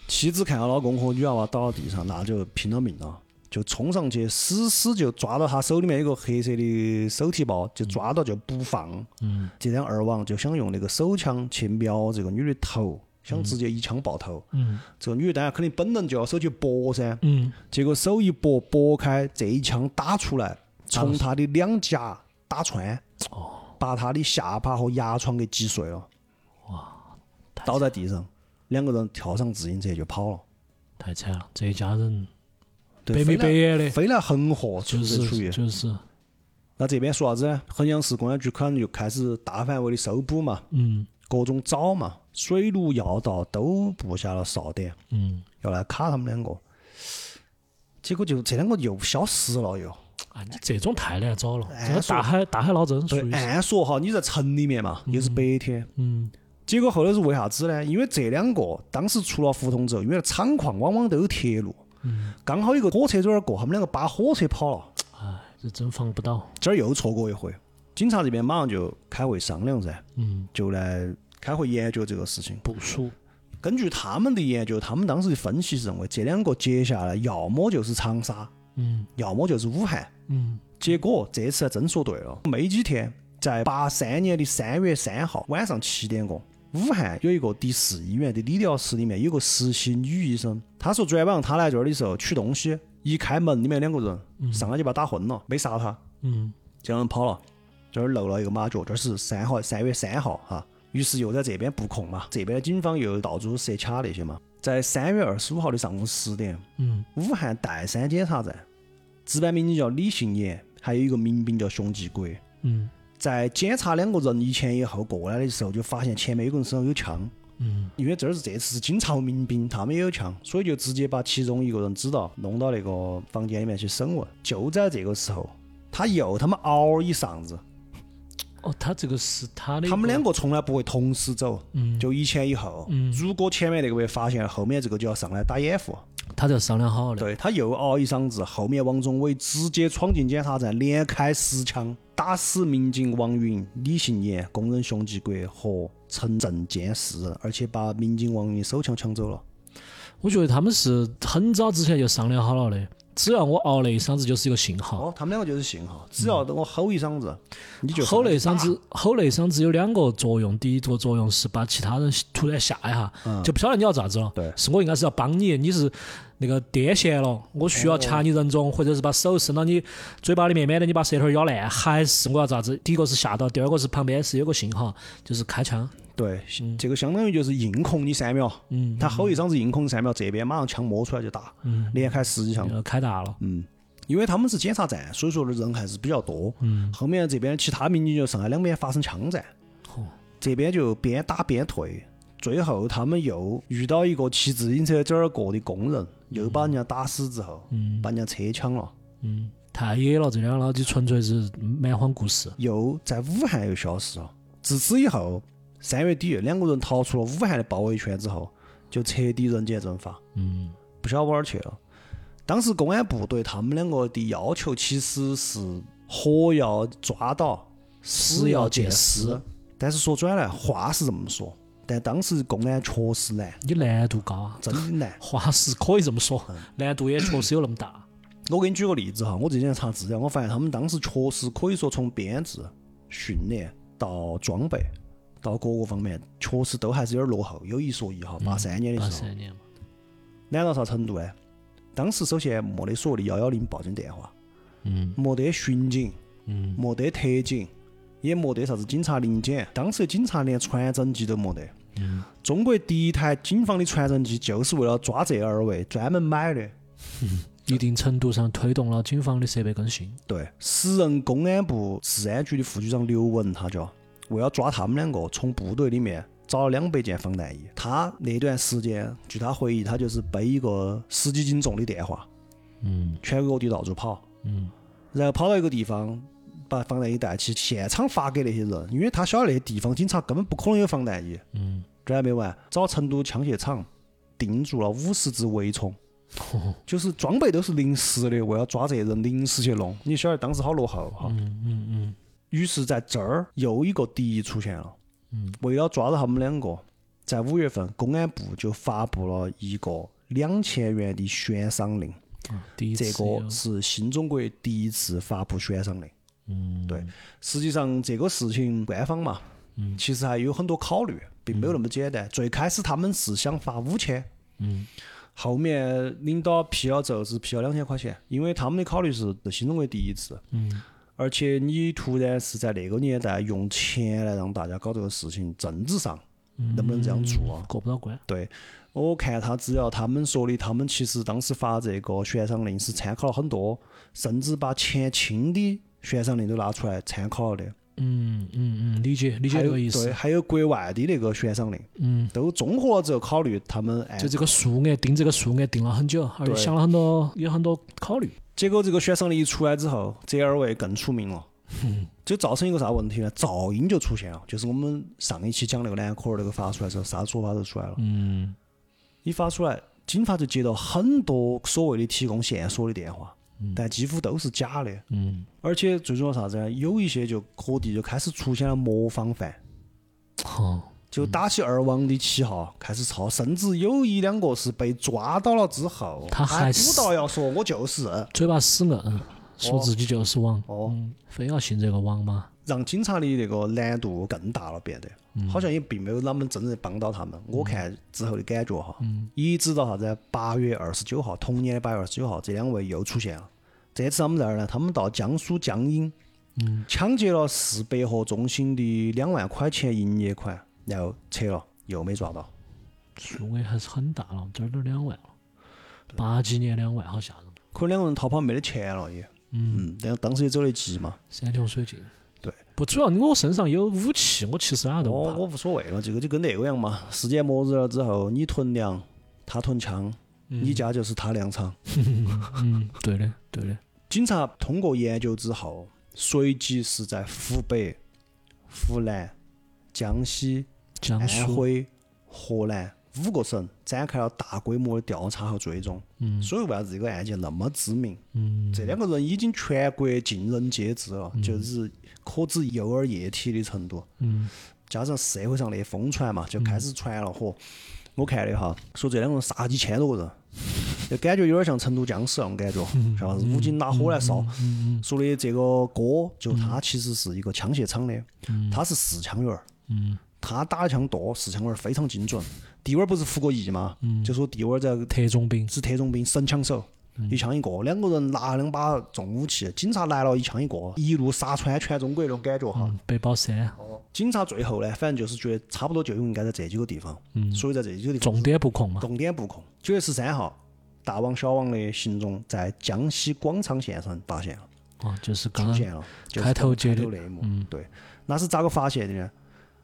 [SPEAKER 1] 妻子看到老公和女娃娃倒到地上，那就拼了命了，就冲上去，死就抓到他手里面有个黑色的手提包，就抓到就不放。这张二王就想用那个手枪去瞄这个女的头，想直接一枪爆头。这个女的当然肯定本能就要手去搏噻。结果手一搏开，这一枪打出来，从他的两颊打穿，把他的下巴和牙床给击碎了。哇！倒在地上，两个人跳上自行车就跑了。
[SPEAKER 2] 太惨了，这一家人
[SPEAKER 1] 对
[SPEAKER 2] 白眉白眼的，
[SPEAKER 1] 飞来横祸，
[SPEAKER 2] 就是。
[SPEAKER 1] 那这边说啥子呢？衡阳市公安局可能就开始大范围的搜捕嘛，各种找嘛，水陆要道都布下了哨点，要来卡他们两个。结果就这两个又消失了又。
[SPEAKER 2] 啊，你这种太难找了，这个大海捞针属于。
[SPEAKER 1] 按说哈，你在城里面嘛，又是白天，结果后头是为啥子呢？因为这两个当时出了胡同之后，因为厂矿往往都有铁路，刚好有个火车在那儿过，他们两个把火车跑了。
[SPEAKER 2] 哎，这真防不到。
[SPEAKER 1] 这儿又错过一回，警察这边马上就开会商量噻，就来开会研究这个事情
[SPEAKER 2] 部署。
[SPEAKER 1] 根据他们的研究，他们当时的分析是认为这两个接下来要么就是长沙，要么就是武汉。结果这次还真说对了，没几天，在83年的3月3号晚上7点过，武汉有一个第4医院的理疗室里面有个实习女医生，她说昨天晚上她来这儿的时候取东西，一开门里面两个人上来就把她打昏了，没杀她，这样人跑了，这儿漏了一个马脚，这是3月3号哈。于是又在这边布控嘛，这边的警方又到处设卡那些嘛。在3月25号的上午10点，武汉岱山检查站，值班民警叫李信言，还有一个民兵叫熊继国。在检查两个人一前一后过来的时候，就发现前面有个人身上有枪。因为这次是警察和民兵，他们也有枪，所以就直接把其中一个人指到弄到那个房间里面去审问。就在这个时候，他们嗷一嗓子。
[SPEAKER 2] 他这个是他的。
[SPEAKER 1] 他们两个从来不会同时走，就一前一后。如果前面那个被发现，后面这个就要上来打掩护。
[SPEAKER 2] 他就商量好了。
[SPEAKER 1] 对，他又嗷一嗓子，后面王宗伟直接闯进检查站，连开10枪，打死民警王云、李信言、工人熊继国和陈正监视，而且把民警王云手枪抢走了。
[SPEAKER 2] 我觉得他们是很早之前就商量好了的。只要我嗷了一嗓子，就是一个信号。
[SPEAKER 1] 他们两个就是信号。只要我吼一嗓子，你就
[SPEAKER 2] 吼了一嗓子有2个作用。第一个作用是把其他人突然吓一下，就不晓得你要咋子了。
[SPEAKER 1] 对，
[SPEAKER 2] 是我应该是要帮你，你是那个癫痫了，我需要掐你人中，或者是把手伸到你嘴巴里面，免得你把舌头咬烂，还是我要咋子？第一个是吓到，第二个是旁边是有个信号，就是开枪。
[SPEAKER 1] 对，这个相当于就是硬控你3秒。他吼一嗓子硬控3秒，这边马上枪摸出来就打，连开10枪，
[SPEAKER 2] 开大了。
[SPEAKER 1] 因为他们是检查站，所以说人还是比较多。后面这边其他民警就上来，两边发生枪战，这边就边打边退。最后他们又遇到一个骑自行车这儿过的工人，又把人家打死之后，把人家车抢了。
[SPEAKER 2] 太野了，这两老就纯粹是蛮荒故事。
[SPEAKER 1] 又在武汉又消失了。自此以后，3月底两个人逃出了武汉的包围圈之后，就彻底人间蒸发。不晓得往哪儿去了。当时公安部对他们两个的要求其实是活要抓到，死要见尸。但是说转来，话是这么说，但当时公安确实难。
[SPEAKER 2] 你难度高啊，
[SPEAKER 1] 真的难。
[SPEAKER 2] 话是可以这么说，难度也确实有那么大。
[SPEAKER 1] 我给你举个例子哈，我之前查资料，我发现他们当时确实可以说从编制、训练到装备到各个方面，确实都还是有点落后。有一说一哈，83年的时候，难到啥程度呢？当时首先没得所谓的110报警电话，没得巡警，没得特警，也没得啥子警察临检。当时警察连传真机都没得。中国第一台警方的传真机就是为了抓这2位专门买的。
[SPEAKER 2] 一定程度上推动了警方的设备更新。
[SPEAKER 1] 对，时任公安部治安局的副局长刘文，他叫为了抓他们两个，从部队里面找了200件防弹衣。他那段时间，据他回忆，他就是背一个10几斤重的电话，全国各地到处跑，然后跑到一个地方，把防弹衣带起，现场发给那些人，因为他晓得那些地方警察根本不可能有防弹衣。这还没完，找成都枪械厂定住了50只苇虫。就是装备都是临时的，为了抓这些人临时去弄。你晓得当时好落后哈。于是在这儿又一个敌意出现了。为了抓到他们两个， 在5月份，公安部就发布了一个2000元的悬赏令。这个是新中国第一次发布悬赏令。对，实际上这个事情官方嘛，其实还有很多考虑，并没有那么简单。最开始他们是想发5000，后面领导批了之后只批了2000块钱，因为他们的考虑是新中国第一次。而且你突然是在那个年代用钱来让大家搞这个事情，政治上能不能这样做啊？
[SPEAKER 2] 过不到关。
[SPEAKER 1] 对，我看他资料，他们说的，他们其实当时发这个悬赏令是参考了很多，甚至把前清的悬赏令都拿出来参考了的。
[SPEAKER 2] 理解这个意思。
[SPEAKER 1] 对，还有国外的那个悬赏令，都综合了之后考虑，他们
[SPEAKER 2] 就这个数额定这个数额定了很久，而且想了很多，有很多考虑。
[SPEAKER 1] 结果这个悬赏令一出来之后，这二位更出名了。就造成一个啥问题呢？噪音就出现了，就是我们上一期讲那个蓝可儿那个发出来之后，啥说法就出来了。一发出来，警察就接到很多所谓的提供线索的电话，但几乎都是假的。而且最重要啥子呢？有一些就各地就开始出现了模仿犯，就打起二王的旗号开始抄，甚至有1-2个是被抓到了之后，
[SPEAKER 2] 他还
[SPEAKER 1] 鼓捣要说我就是，
[SPEAKER 2] 嘴巴死硬，说自己就是王。非要信这个王吗？
[SPEAKER 1] 让警察的那个难度更大了，变得好像也并没有那么真正帮到他们。我看之后的感觉哈，一直到啥子8月29号，同年的8月29号，这2位又出现了。这次他们在哪儿呢？他们到江苏江阴，抢劫了市百货中心的2万块钱营业款，然后撤了，又没抓到。
[SPEAKER 2] 数额还是很大了，这儿都2万了，80几年2万，好吓人。
[SPEAKER 1] 可能2个人逃跑没得钱了也。但当时也走得急嘛，
[SPEAKER 2] 山穷水尽。
[SPEAKER 1] 对，
[SPEAKER 2] 不主要我身上有武器，我其实哪都不怕。
[SPEAKER 1] 我无所谓了，这个就跟那个样嘛。世界末日了之后，你囤粮，他囤枪，你家就是他粮场。
[SPEAKER 2] 对的。
[SPEAKER 1] 警察通过研究之后，随即是在湖北、湖南、江西、安徽、河南5个省展开了大规模的调查和追踪。所以为啥子这个案件那么知名？这2个人已经全国尽人皆知了，就是可知幼儿液体的程度。加上社会上那疯传嘛，就开始传了火。我看的哈，说这2个人杀几千多个人，就感觉有点像成都僵尸那种感觉，像啥子武警拿火来烧。说的这个哥，就他其实是一个枪械厂的，他是4枪员。他打的枪多，4枪员非常精准。地位不是服过役吗？就说地位在
[SPEAKER 2] 特种兵，
[SPEAKER 1] 是特种兵神枪手，一枪一个，2个人拿2把重武器，警察来了一枪一个，一路杀穿全中国那种感觉哈。
[SPEAKER 2] 背包山。
[SPEAKER 1] 警察最后呢，反正就是觉得差不多就应该在这几个地方，所以在这几个地方
[SPEAKER 2] 重点布控嘛。
[SPEAKER 1] 重点布控。9月13号，大王小王的行踪在江西广昌县上发现了。
[SPEAKER 2] 就是
[SPEAKER 1] 出现了，
[SPEAKER 2] 开头接的
[SPEAKER 1] 那一幕。对，那是咋个发现的呢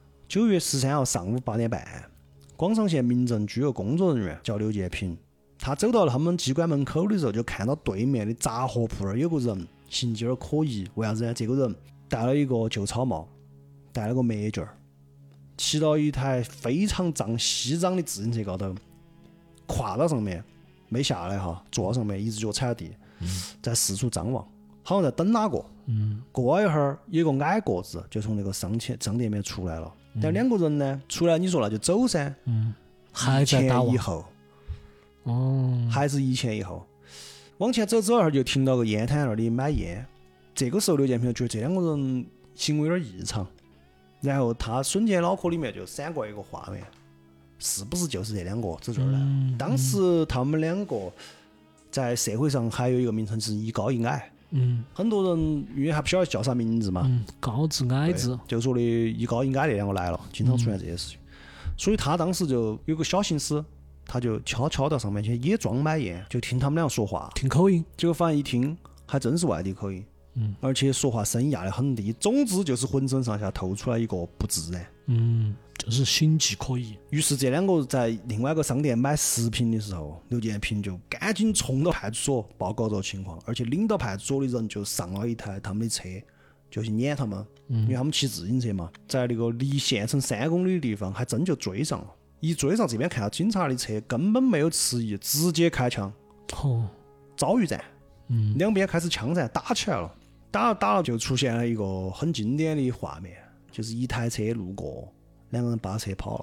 [SPEAKER 1] ？9月13号上午8点半，广昌县民政局有工作人员叫刘建平，他走到他们机关门口的时候，就看到对面的杂货铺那儿有个人，行迹有点可疑。为啥子呢？这个人戴了一个旧草帽，戴了个墨镜，骑到一台非常脏西装的自行车高头，跨到上面没下来哈，坐到上面一只脚踩到地，在四处张望，好像在等哪个。过了一会儿，有个矮个子就从那个商店里面出来了。但2个人呢，出来你说那就走噻，
[SPEAKER 2] 还在打
[SPEAKER 1] 一后，还是一前一后，往前走儿就停到个烟摊那里买烟。这个时候刘建平觉得这2个人行为有点异常，然后他瞬间脑壳里面就闪过一个画面，是不是就是这2个走这儿来了？当时他们2个在社会上还有一个名称是一高一矮。很多人因为还不晓得叫啥名字嘛，
[SPEAKER 2] 高字矮字，
[SPEAKER 1] 就说的一高一矮那2个来了，经常出现这些事情。所以他当时就有个小心思，他就悄悄到上面去也装买烟，就听他们俩说话，
[SPEAKER 2] 听口音。
[SPEAKER 1] 结果发现一听还真是外地口音，而且说话声音压得很低，总之就是浑身上下透出来一个不自然。
[SPEAKER 2] 就是形迹可疑。
[SPEAKER 1] 于是这2个在另外一个商店买食品的时候，刘建平就赶紧冲到派出所报告这个情况，而且领导派出所的人就上了一台他们的车，就去撵他们，因为他们骑自行车嘛，在那个离县城3公里的地方还真就追上了。一追上，这边看到警察的车，根本没有迟疑，直接开枪，遭遇战。2边开始枪战，打起来了。打了就出现了一个很经典的画面，就是一台车路过，2个人把车跑了。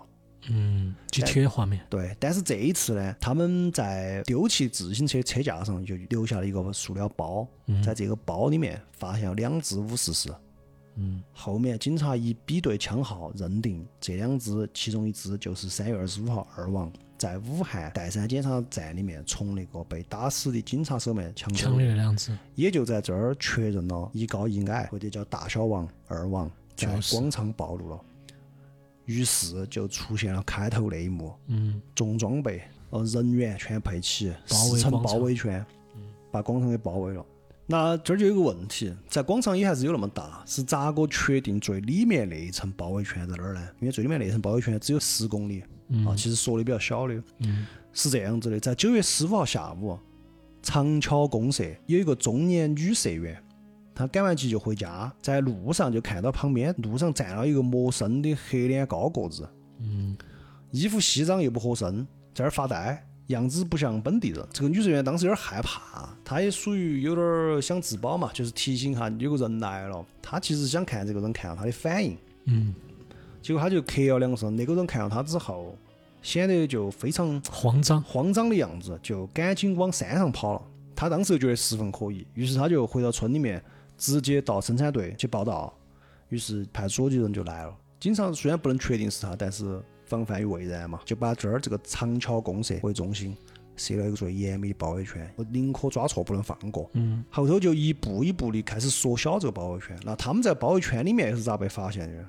[SPEAKER 2] 地铁画面。
[SPEAKER 1] 对，但是这一次呢，他们在丢弃自行车车架上就留下了一个塑料包，在这个包里面发现了2支544。后面警察一比对枪号，认定这2支其中1支就是3月25号2王在武汉岱山检查站里面从那个被打死的警察手里面抢
[SPEAKER 2] 的那2支。
[SPEAKER 1] 也就在这儿确认了一高一矮或者叫大小王2王在广场暴露了。于是就出现了开头那一幕，重装备，人员全配齐，4层包围圈，把广场给包围了。那这儿就有个问题，在广场也还是有那么大，是咋个确定最里面那一层包围圈在哪儿呢？因为最里面那一层包围圈只有10公里，其实说的比较小的，是这样子的，在9月15号下午，长桥公社有一个中年女社员。他赶完集就回家，在路上就看到旁边路上站了一个陌生的黑脸高个子，衣服西装又不合身，在那儿发呆，样子不像本地人。这个女社员当时有点害怕，她也属于有点想自保嘛，就是提醒哈有个人来了，她其实想看这个人看到她的反应，结果她就咳了2声，那个人看到她之后，显得就非常
[SPEAKER 2] 慌
[SPEAKER 1] 张的样子，就赶紧往山上跑了。她当时就觉得十分可疑，于是她就回到村里面。直接到生产队去报道，于是派出所的人就来了。警察虽然不能确定是他，但是防范于未然嘛，就把这儿这个长桥公社为中心设了一个最严密的包围圈，宁可抓错不能放过。后头就一步一步的开始缩小这个包围圈。那他们在包围圈里面是咋被发现的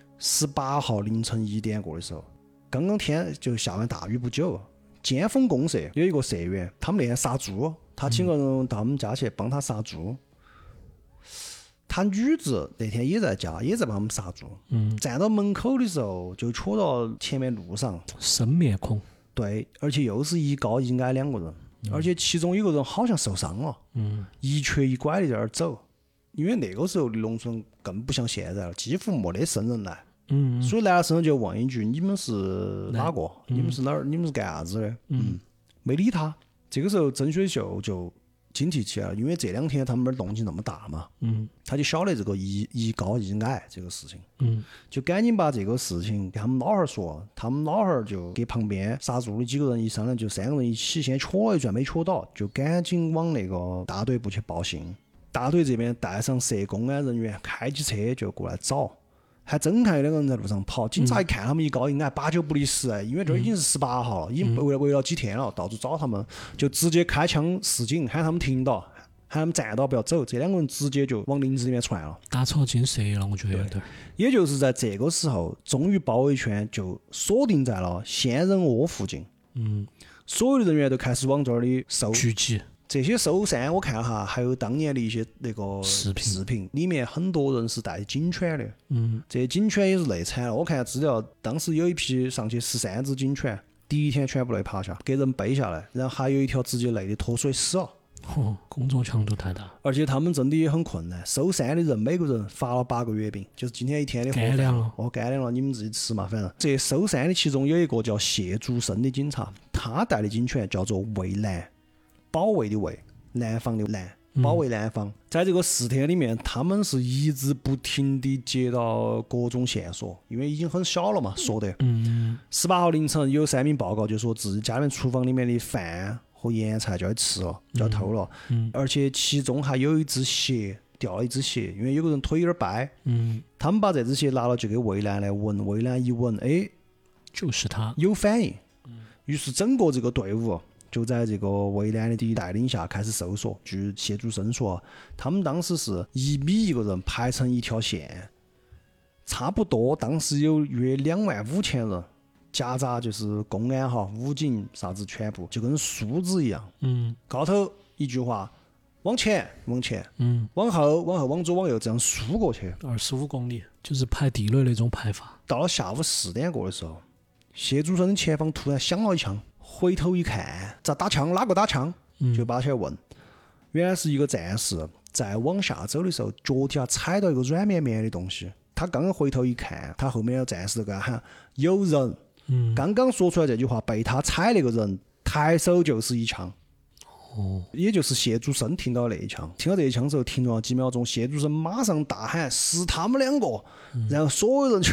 [SPEAKER 1] ？18号凌晨1点过的时候，刚刚天就下完大雨不久，尖峰公社有一个社员，他们那天杀猪，他请个人到他们家去帮他杀猪。他女子那天也在家，也在帮他们杀猪。站到门口的时候，就瞧到前面路上
[SPEAKER 2] 生面孔。
[SPEAKER 1] 对，而且又是一高一矮2个人，而且其中有个人好像受伤了。一瘸一拐的在那儿走，因为那个时候的农村更不像现在了，几乎没得生人来。所以来了生人就问一句：“你们是哪个？你们是哪儿？你们是干啥子的？”没理他。这个时候曾雪秀就警惕起来了，因为这2天他们那儿动静那么大嘛，他就晓得这个一高一矮这个事情，就赶紧把这个事情给他们老汉儿说，他们老汉儿就给旁边杀猪的几个人一商量，就3个人一起先戳了一转没戳到，就赶紧往那个大队部去报信。大队这边带上涉公安人员，开起车就过来找。还真看有2个人在路上跑，警察一看他们一高一矮，8、9不离10，因为这已经是18号了，已经围了几天了，到处找他们，就直接开枪示警，喊他们停到，喊他们站到不要走。这2个人直接就往林子里面窜了，
[SPEAKER 2] 打草惊蛇了，我觉得有点。
[SPEAKER 1] 也就是在这个时候，终于包围圈就锁定在了仙人窝附近。所有的人员都开始往这儿的搜
[SPEAKER 2] 聚集。
[SPEAKER 1] 这些搜山我看哈，还有当年的一些那个视频，里面很多人是带警犬的。这些警犬也是累惨了。我看资料，当时有一批上去13只警犬，第一天全部累趴下，给人背下来，然后还有一条直接累的脱水死了。
[SPEAKER 2] 工作强度太大。
[SPEAKER 1] 而且他们真的也很困难，收山的人每个人发了8个月饼，就是今天一天的
[SPEAKER 2] 干粮了。
[SPEAKER 1] 干粮了，你们自己吃嘛，反正。这收山的其中有一个叫谢竹生的警察，他带的警犬叫做卫南。保卫的卫，南方的南，保卫南方。在这个4天里面，他们是一直不停地接到各种线索，因为已经很小了嘛，说的。18号凌晨有3名报告，就说自己家里面厨房里面的饭和盐菜就要吃了，就要偷了。而且其中还有一只鞋，掉了一只鞋，因为有个人腿有点掰。他们把这只鞋拿了就给卫南来闻，卫南一闻，哎，
[SPEAKER 2] 就是他
[SPEAKER 1] 有反应。于是整个这个队伍就在这个卫南的带领下开始搜索。据谢竹生说，他们当时是1米一个人排成一条线，差不多当时有约25000人，夹杂就是公安武警啥子全部，就跟树枝一样。高头一句话，往前，往后，往左往右这样梳过去
[SPEAKER 2] ，25公里，就是排地雷那种排法。
[SPEAKER 1] 到了下午4点过的时候，谢竹生的前方突然响了一枪。回头一看，咋打枪？哪个打枪？就拔起来问，原来是一个战士在往下走的时候，脚底下踩到一个软绵绵的东西。他刚刚回头一看，他后面的战士就跟他喊有人。刚刚说出来这句话，被他踩那个人抬手就是一枪。也就是谢竹生听到那一枪，听到这一枪之后停了几秒钟，谢竹生马上大喊是他们2个，然后所有人全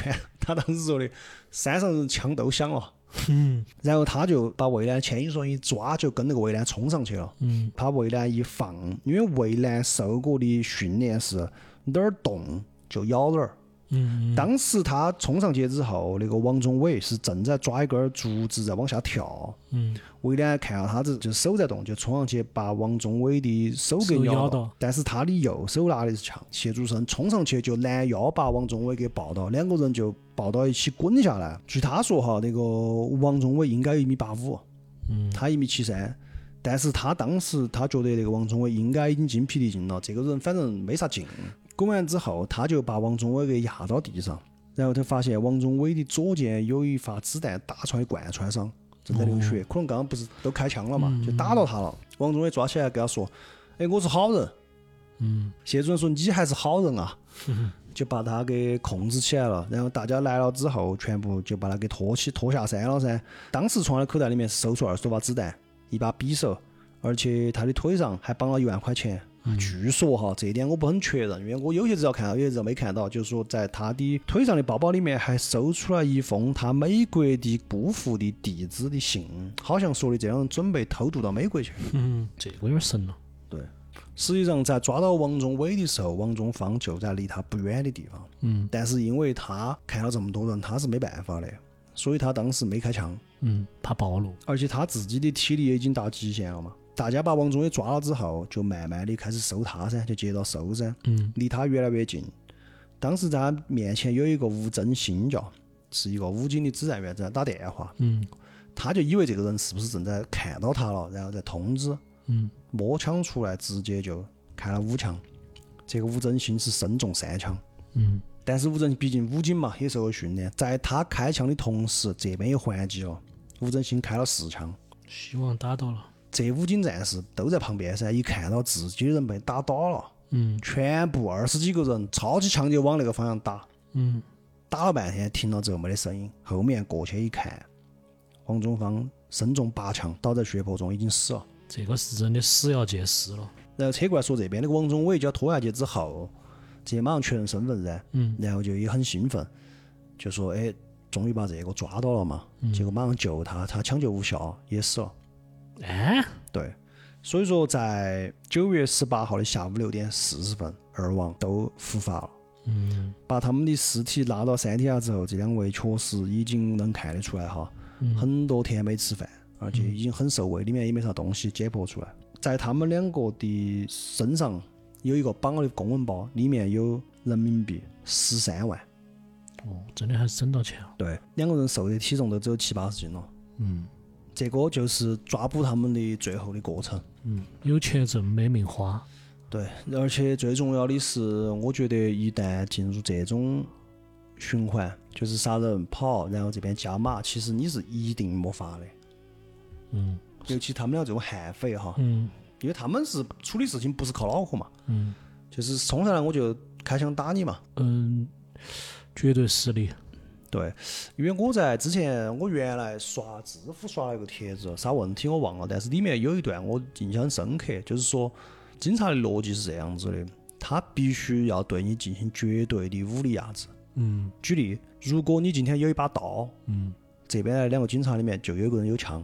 [SPEAKER 1] 他当时说的，山上人枪都响了。然后他就把卫兰牵引绳一抓，就跟那个卫兰冲上去了。把卫兰一放，因为卫兰受过的训练是哪儿动就咬哪儿。当时他冲上去之后，那个王宗伟是正在抓一根竹子在往下跳。卫兰看到他就手在动，就冲上去把王宗伟的手给咬到，但是他的右手拿的是枪，谢竹生冲上去就拦腰把王宗伟给抱到，两个人就抱到一起滚下来。据他说哈，那个王宗伟应该1.85米，他1.73米，但是他当时他觉得那个王宗伟应该已经精疲力尽了，这个人反正没啥劲。滚完之后，他就把王宗伟给压到地上，然后他发现王宗伟的左肩有一发子弹打出来贯穿上，正在流血，可能刚刚不是都开枪了嘛，就打到他了。王宗伟抓起来跟他说：“哎，我是好人。”谢主任说：“你还是好人啊。”就把他给控制起来了。然后大家来了之后，全部就把他给拖下山了噻。当时从他的口袋里面搜出20多发子弹，一把匕首，而且他的腿上还绑了1万块钱。据说哈，这一点我不很确认，因为我有些资料看到，有些资料没看到。就是说，在他的腿上的包包里面还搜出了一封他美国的姑父的弟子的信，好像说的这样人准备偷渡到美国去。
[SPEAKER 2] 这个有点神了。
[SPEAKER 1] 对，实际上在抓到王宗伟的时候，王宗芳就在离他不远的地方。但是因为他看到这么多人，他是没办法的，所以他当时没开枪。
[SPEAKER 2] 怕暴露，
[SPEAKER 1] 而且他自己的体力也已经到极限了嘛。大家把王宗伟抓了之后，就慢慢的开始搜他噻，就接着搜噻，离他越来越近。当时在他面前有一个吴振兴是一个武警的指战员在打电话，他就以为这个人是不是正在看到他了，然后再通知，摸枪出来直接就开了5枪。这个吴振兴是身中3枪，但是吴振兴毕竟武警嘛，也受过训练，在他开枪的同时，这边也还击了，吴振兴开了4枪，
[SPEAKER 2] 希望打到了。
[SPEAKER 1] 这武警战士都在旁边噻，一看到自己的人被打倒了，全部20几个人抄起枪就往那个方向打，打了半天停了之后没得声音，后面过去一看，王宗芳身中8枪，倒在血泊中已经死了。
[SPEAKER 2] 这个是真的死要见尸了。
[SPEAKER 1] 然后扯过来说这边那个王宗伟就要拖下去之后，直接马上确认身份噻，然后就也很兴奋，就说哎，终于把这个抓到了嘛，结果马上救他，他抢救无效也死了。对，所以说在9月18号的下午6点40分，2王都伏法了。把他们的尸体拉到山底下之后，这2位确实已经能看得出来哈，很多天没吃饭，而且已经很瘦，胃里面也没啥东西解剖出来。在他们2个的身上有一个绑了的公文包，里面有人民币13万。
[SPEAKER 2] 真的还是挣到钱了。
[SPEAKER 1] 对，2个人瘦的体重都只有70-80斤了。这个就是抓捕他们的最后的过程。
[SPEAKER 2] 有钱挣没命花。
[SPEAKER 1] 对，而且最重要的是，我觉得一旦进入这种循环，就是杀人跑，然后这边加码，其实你是一定没法的。尤其他们俩这种悍匪哈，因为他们是处理事情不是靠脑壳嘛，就是冲上来我就开枪打你嘛。
[SPEAKER 2] 绝对实力。
[SPEAKER 1] 对，因为我在之前我原来刷知乎刷了一个帖子，啥问题我忘了，但是里面有一段我印象很深刻，就是说警察的逻辑是这样子的，他必须要对你进行绝对的武力压制。举例，如果你今天有一把刀，这边来2个警察里面就有一个人有枪。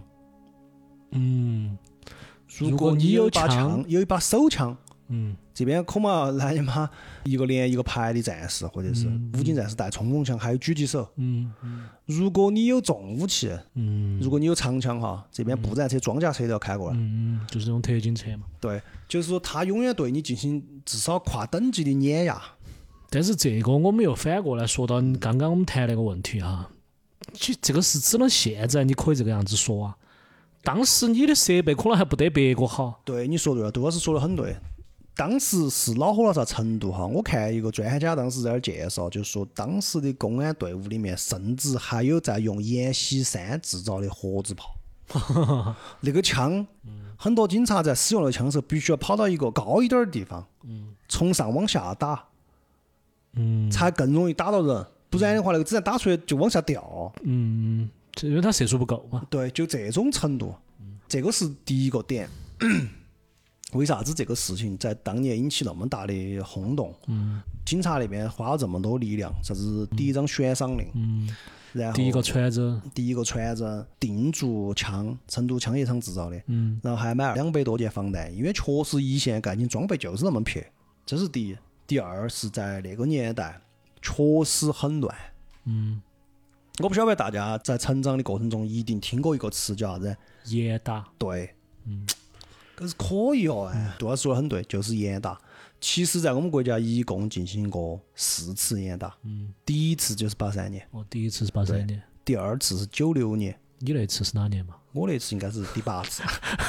[SPEAKER 1] 如果你有一把枪，有一把手枪，这边恐怕来你妈一个连一个排的战士，或者是武警战士带冲锋枪，还有狙击手。如果你有重武器，如果你有长枪哈，这边步战车、装甲车都要开过来。
[SPEAKER 2] 就是这种特警车嘛。
[SPEAKER 1] 对，就是说他永远对你进行至少跨等级的碾压。
[SPEAKER 2] 但是这个我们又反过来说到刚刚我们谈那个问题哈，这个是只能现在你可以这个样子说啊，当时你的设备可能还不得别个好。
[SPEAKER 1] 对，你说对了，杜老师说的很对。当时是恼火到啥程度哈？我看一个专家当时在那儿介绍，就说当时的公安队伍里面，甚至还有在用阎锡山制造的盒子炮。那个枪，很多警察在使用那个枪的时候，必须要跑到一个高一点的地方，从上往下打，才更容易打到人。不然的话，那个子弹打出来就往下掉。
[SPEAKER 2] 因为它射速不够嘛。
[SPEAKER 1] 对，就这种程度，这个是第一个点。 为啥子这个事情在当年引起那么大的轰动？警察那边花了这么多力量，啥子第一张悬赏令，然后
[SPEAKER 2] 第一个船只定铸枪，成都枪业厂制造的，然后还买了200多件防弹，因为确实一线干警装备就是那么撇，这是第一。第二是在那个年代确实很乱。我不晓得大家在成长的过程中一定听过一个词叫啥子？ 严打。
[SPEAKER 1] 对，可是可以哦，杜老师说的很对，就是严打。其实，在我们国家一共进行过4次严打，第一次就是83年，
[SPEAKER 2] 第一次是83年，
[SPEAKER 1] 第二次是96年，
[SPEAKER 2] 你那次是哪年嘛？
[SPEAKER 1] 我那次应该是第8次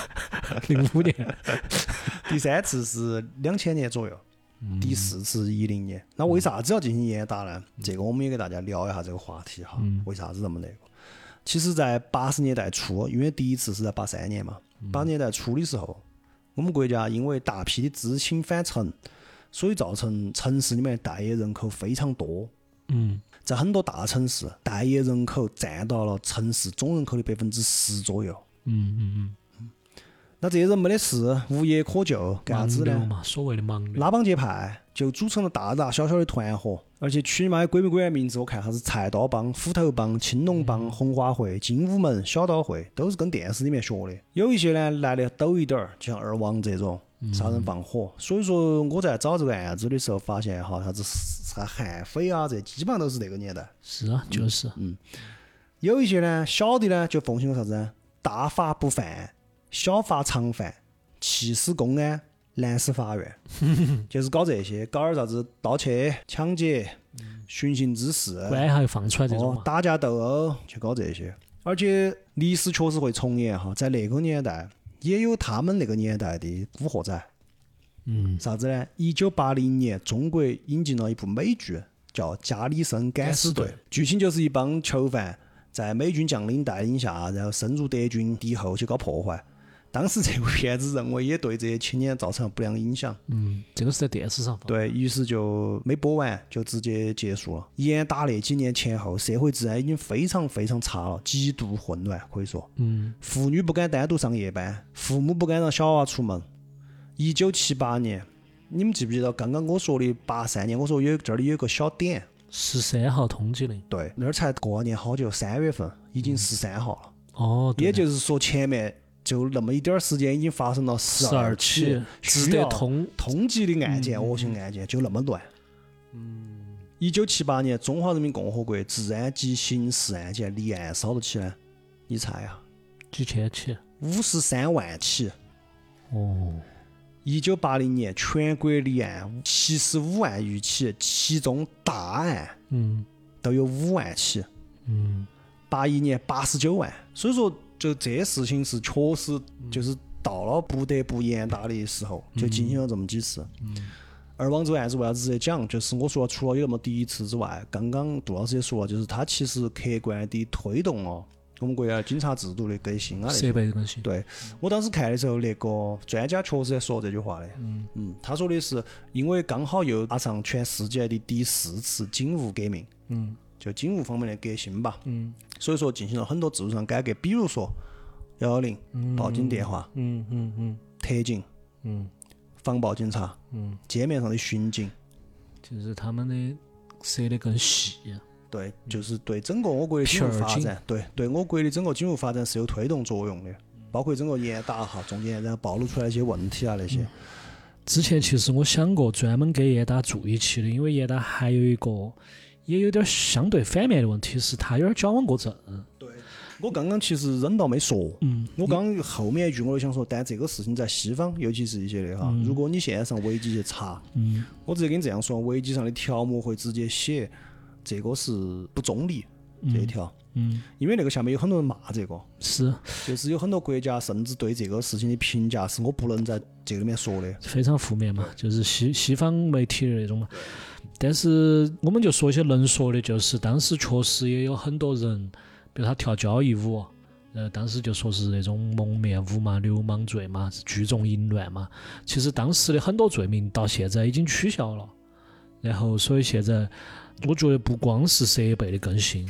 [SPEAKER 2] ，05年，
[SPEAKER 1] 第3次是2000年左右，第4次是10年。那为啥子要进行严打呢？这个我们也给大家聊一下这个话题哈，为啥子这么那个？其实，在80年代初，因为第一次是在83年嘛，80年代初的时候，我们国家因为大批的知青返城，所以造成城市里面待业人口非常多。在很多大城市，待业人口占到了城市总人口的10%左右。那这些人没得事，无业可就，干啥子呢？
[SPEAKER 2] 所谓的盲流，
[SPEAKER 1] 拉帮结派，就组成了大大小小的团伙，而且取嘛鬼不鬼的名字，我看啥子菜刀帮、斧头帮、青龙帮、红花会、精武门、小刀会，都是跟电视里面学的。有一些呢来的陡一点儿，就像二王这种杀人放火。所以说我在找这个案子的时候发现哈，啥子悍匪啊，这基本上都是那个年代。
[SPEAKER 2] 是啊，就是。
[SPEAKER 1] 有一些呢小的呢就奉行了啥子呢？大法不犯，小法常犯，气死公安，难死法院，就是搞这些，搞点啥子盗窃、抢劫、寻衅滋事，
[SPEAKER 2] 官还放出来这种
[SPEAKER 1] 打架斗殴，去搞这些。而且历史确实会重演哈，在那个年代也有他们那个年代的古惑仔。啥子呢？1980年，中国引进了一部美剧，叫《加里森敢死队》，剧情就是一帮囚犯在美军将领带领下，然后深入德军敌后去搞破坏。当时这部片子认为也对这些青年造成了不良影响。
[SPEAKER 2] 这个是在电视上放。
[SPEAKER 1] 对于是就没播完就直接结束了。严打那几年前后，社会治安已经非常非常差了，极度混乱，可以说。妇女不敢单独上夜班，父母不敢让小娃出门。1978年，你们记不记得刚刚我说的83年？我说这里有个小点
[SPEAKER 2] ，13号通缉令。
[SPEAKER 1] 对，那儿才过了年好久，3月份已经13号
[SPEAKER 2] 了。
[SPEAKER 1] 也就是说前面就那么一点时间，已经发生了12起
[SPEAKER 2] 值得通
[SPEAKER 1] 缉的案件，恶性案件，就那么乱。1978年，中华人民共和国治安及刑事案件立案少少起呢？你猜啊？
[SPEAKER 2] 几千起
[SPEAKER 1] ？53万起。1980年全国立案75万余起，其中大案都有5万起。81年89万，所以说就这些事情是确实就是到了不得不严打的时候，就进行了这么几次。二王这个案子为啥子值得讲？就是我说除了有那么第一次之外，刚刚杜老师也说了，就是他其实客观地推动了我们国家警察制度的更新啊，
[SPEAKER 2] 设备的更新。
[SPEAKER 1] 对，我当时看的时候，那个专家确实在说这句话的。他说的是，因为刚好又搭上全世界的第4次警务革命，就警务方面的革新吧。所以说进行了很多制度上改革，比如说110报警电话，特警，防暴警察，街面上的巡警，
[SPEAKER 2] 就是他们的设得更细。
[SPEAKER 1] 对，就是对整个我国的警务发展，对我国的整个警务发展是有推动作用的，包括整个严打哈，中间然后暴露出来一些问题啊那些。
[SPEAKER 2] 之前其实我想过专门给严打做一期的，因为严打还有一个也有点相对反面的问题，是他有点矫枉过正。
[SPEAKER 1] 对，我刚刚其实忍到没说，我刚后面一句我就想说，但这个事情在西方，尤其是一些的哈，如果你现在上维基去查，我直接跟你这样说，维基上的条目会直接写。这个是不中立这一条，因为那个下面有很多人骂这个，就是有很多国家甚至对这个事情的评价是我不能在这里面说的，
[SPEAKER 2] 非常负面嘛，就是西方媒体的那种嘛。但是我们就说一些能说的，就是当时确实也有很多人，比如他跳交谊舞，当时就说是那种蒙面舞嘛、流氓罪嘛、聚众淫乱嘛。其实当时的很多罪名到现在已经取消了，然后所以现在。我觉得不光是设备的更新，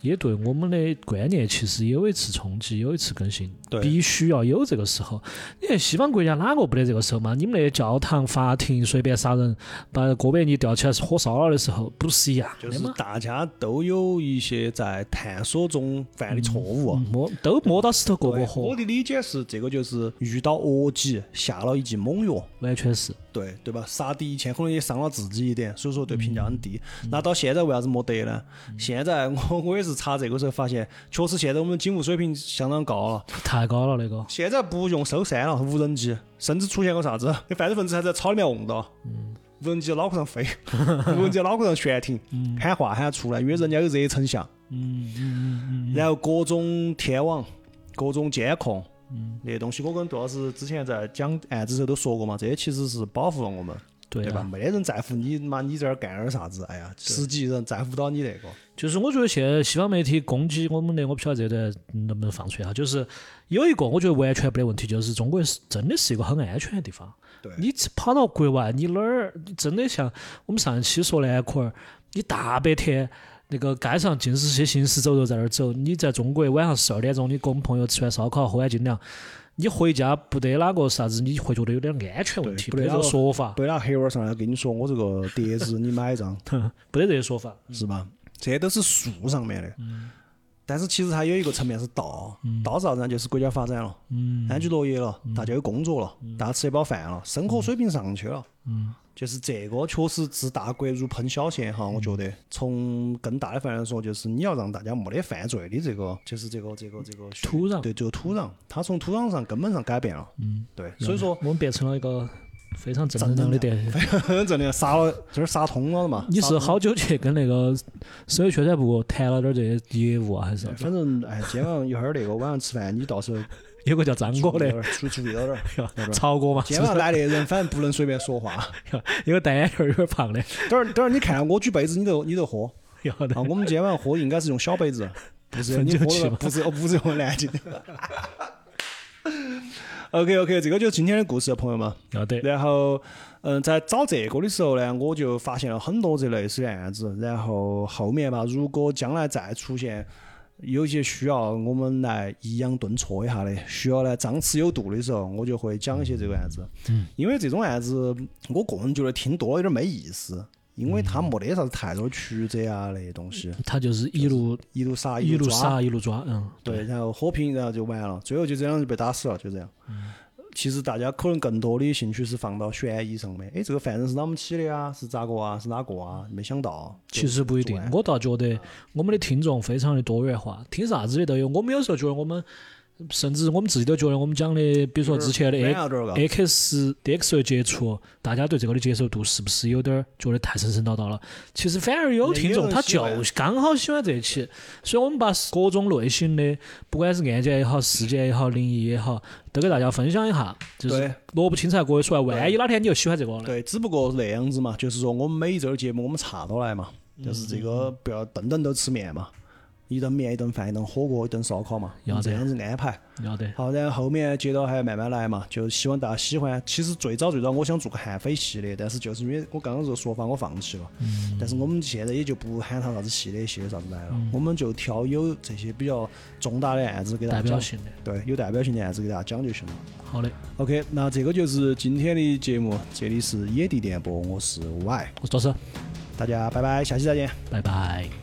[SPEAKER 2] 也对我们的观念其实有一次冲击，有一次更新，必须要有这个时候。你看西方国家哪个不得这个时候嘛？你们那教堂、法庭随便杀人，把个别人吊起来火烧了的时候，不是一样的吗？
[SPEAKER 1] 就是大家都有一些在探索中犯的错误，
[SPEAKER 2] 都摸到石头过过河。
[SPEAKER 1] 我的理解是，这个就是遇到恶疾下了一剂猛药，
[SPEAKER 2] 完全是。
[SPEAKER 1] 对吧？杀敌1,000可能也伤了自己一点，所以说对评价很低。那到现在为啥子没得呢？现在我也是查这个时候发现，确实现在我们警务水平相当高了，
[SPEAKER 2] 太高了那个。
[SPEAKER 1] 现在不用收山了，无人机，甚至出现过啥子？那犯罪分子还在草里面瓮到，无人机在脑壳上飞，无人机在脑壳上悬停，喊话喊出来，因为人家有热成像。然后各种天网，各种监控。那些东西我跟杜老师之前在讲案子时候都说过嘛，这些其实是保护了我们，对吧？没得人在乎你妈你这儿干点啥子，哎呀，实际人在乎不到你那个。
[SPEAKER 2] 就是我觉得现在西方媒体攻击我们的，我不晓得这段能不能放出来哈。就是有一个我觉得完全没得问题，就是中国真的是一个很安全的地方。你跑到国外，你哪儿真的像我们上一期说的安库尔，你大白天。那个街上尽是些行尸走肉在那儿走，你在中国晚上12点钟，你跟我们朋友吃完烧烤喝碗精酿，你回家不得哪个啥子，你会觉得有点安全问题，不得这个说法。
[SPEAKER 1] 不得拿黑娃上来跟你说我这个碟子你买一张，
[SPEAKER 2] 不得这些说法，
[SPEAKER 1] 是吧？这些都是术上面的。但是其实还有一个层面是道，道是啥子呢？就是国家发展了，安居乐业了，大家有工作了，大家吃得饱饭了，生活水平上去了。就是这个确实治大国如烹小鲜哈，我觉得从更大的范围来说，就是你要让大家没得犯罪的这个，就是这个
[SPEAKER 2] 土壤，
[SPEAKER 1] 对这个土壤，它从土壤上根本上改变了。对，所以说
[SPEAKER 2] 我们变成了一个非常正能量的电视，
[SPEAKER 1] 很正能量，杀了这儿杀通了嘛。
[SPEAKER 2] 你是好久去跟那个社会宣传部谈了点这些业务啊，还是？
[SPEAKER 1] 反正今晚一会儿那个晚上吃饭，你到时候。
[SPEAKER 2] 有个叫张哥的，
[SPEAKER 1] 出力了点儿，
[SPEAKER 2] 曹哥嘛。
[SPEAKER 1] 今晚来的人反正不能随便说话，
[SPEAKER 2] 有个戴眼镜有点胖的。
[SPEAKER 1] 等会儿你看我举杯子，你都喝。我们今晚喝应该是用小杯子，不是你喝的，不是用蓝鲸。OK， 这个就是今天的故事，朋友们。
[SPEAKER 2] 要得。
[SPEAKER 1] 然后，在找这个的时候呢，我就发现了很多这类似的案子。然后后面吧，如果将来再出现。有些需要我们来抑扬顿挫一下的，需要来张弛有度的时候，我就会讲一些这个案子。因为这种案子，我个人觉得听多了有点没意思，因为它没得啥子太多曲折啊那些东西。
[SPEAKER 2] 它就是一路
[SPEAKER 1] 杀
[SPEAKER 2] 一路抓，
[SPEAKER 1] 对，然后火拼，然后就完了，最后就这样就被打死了，就这样。其实大家可能更多的兴趣是放到悬疑上面，这个犯人是啷么起的啊？是咋个啊？是哪个啊？没想到。
[SPEAKER 2] 其实不一定，我倒觉得我们的听众非常的多元化，听啥子的都有。我们有时候觉得甚至我们自己都觉得我们讲的，比如说之前的 DX 的接触，大家对这个的接受度是不是有点觉得太神神叨叨了？其实反而有听众他就刚好喜欢这期，所以我们把各种类型的，不管是案件也好、事件也好、灵异也好，都给大家分享一下。就是萝卜青菜各有出来，万一哪天你又喜欢这个呢？
[SPEAKER 1] 对，只不过是那样子嘛，就是说我们每一周的节目我们插到来嘛，就是这个不要顿顿都吃面嘛。一顿面、一顿饭、一顿火锅、一顿烧烤嘛，这样子安排。
[SPEAKER 2] 要得。
[SPEAKER 1] 好，然后后面接着还要慢慢来嘛，就希望大家喜欢。其实最早我想做个悍匪系列，但是就是因为我刚刚这个说法我放弃了。但是我们现在也就不喊它啥子系列啥子来了，我们就挑有这些比较重大的案子给大家讲。
[SPEAKER 2] 代表性的。
[SPEAKER 1] 对，有代表性的案子给大家讲就行了。
[SPEAKER 2] 好的。
[SPEAKER 1] OK， 那这个就是今天的节目，这里是野地电波，我是 Y，
[SPEAKER 2] 我是多士，
[SPEAKER 1] 大家拜拜，下期再见，
[SPEAKER 2] 拜拜。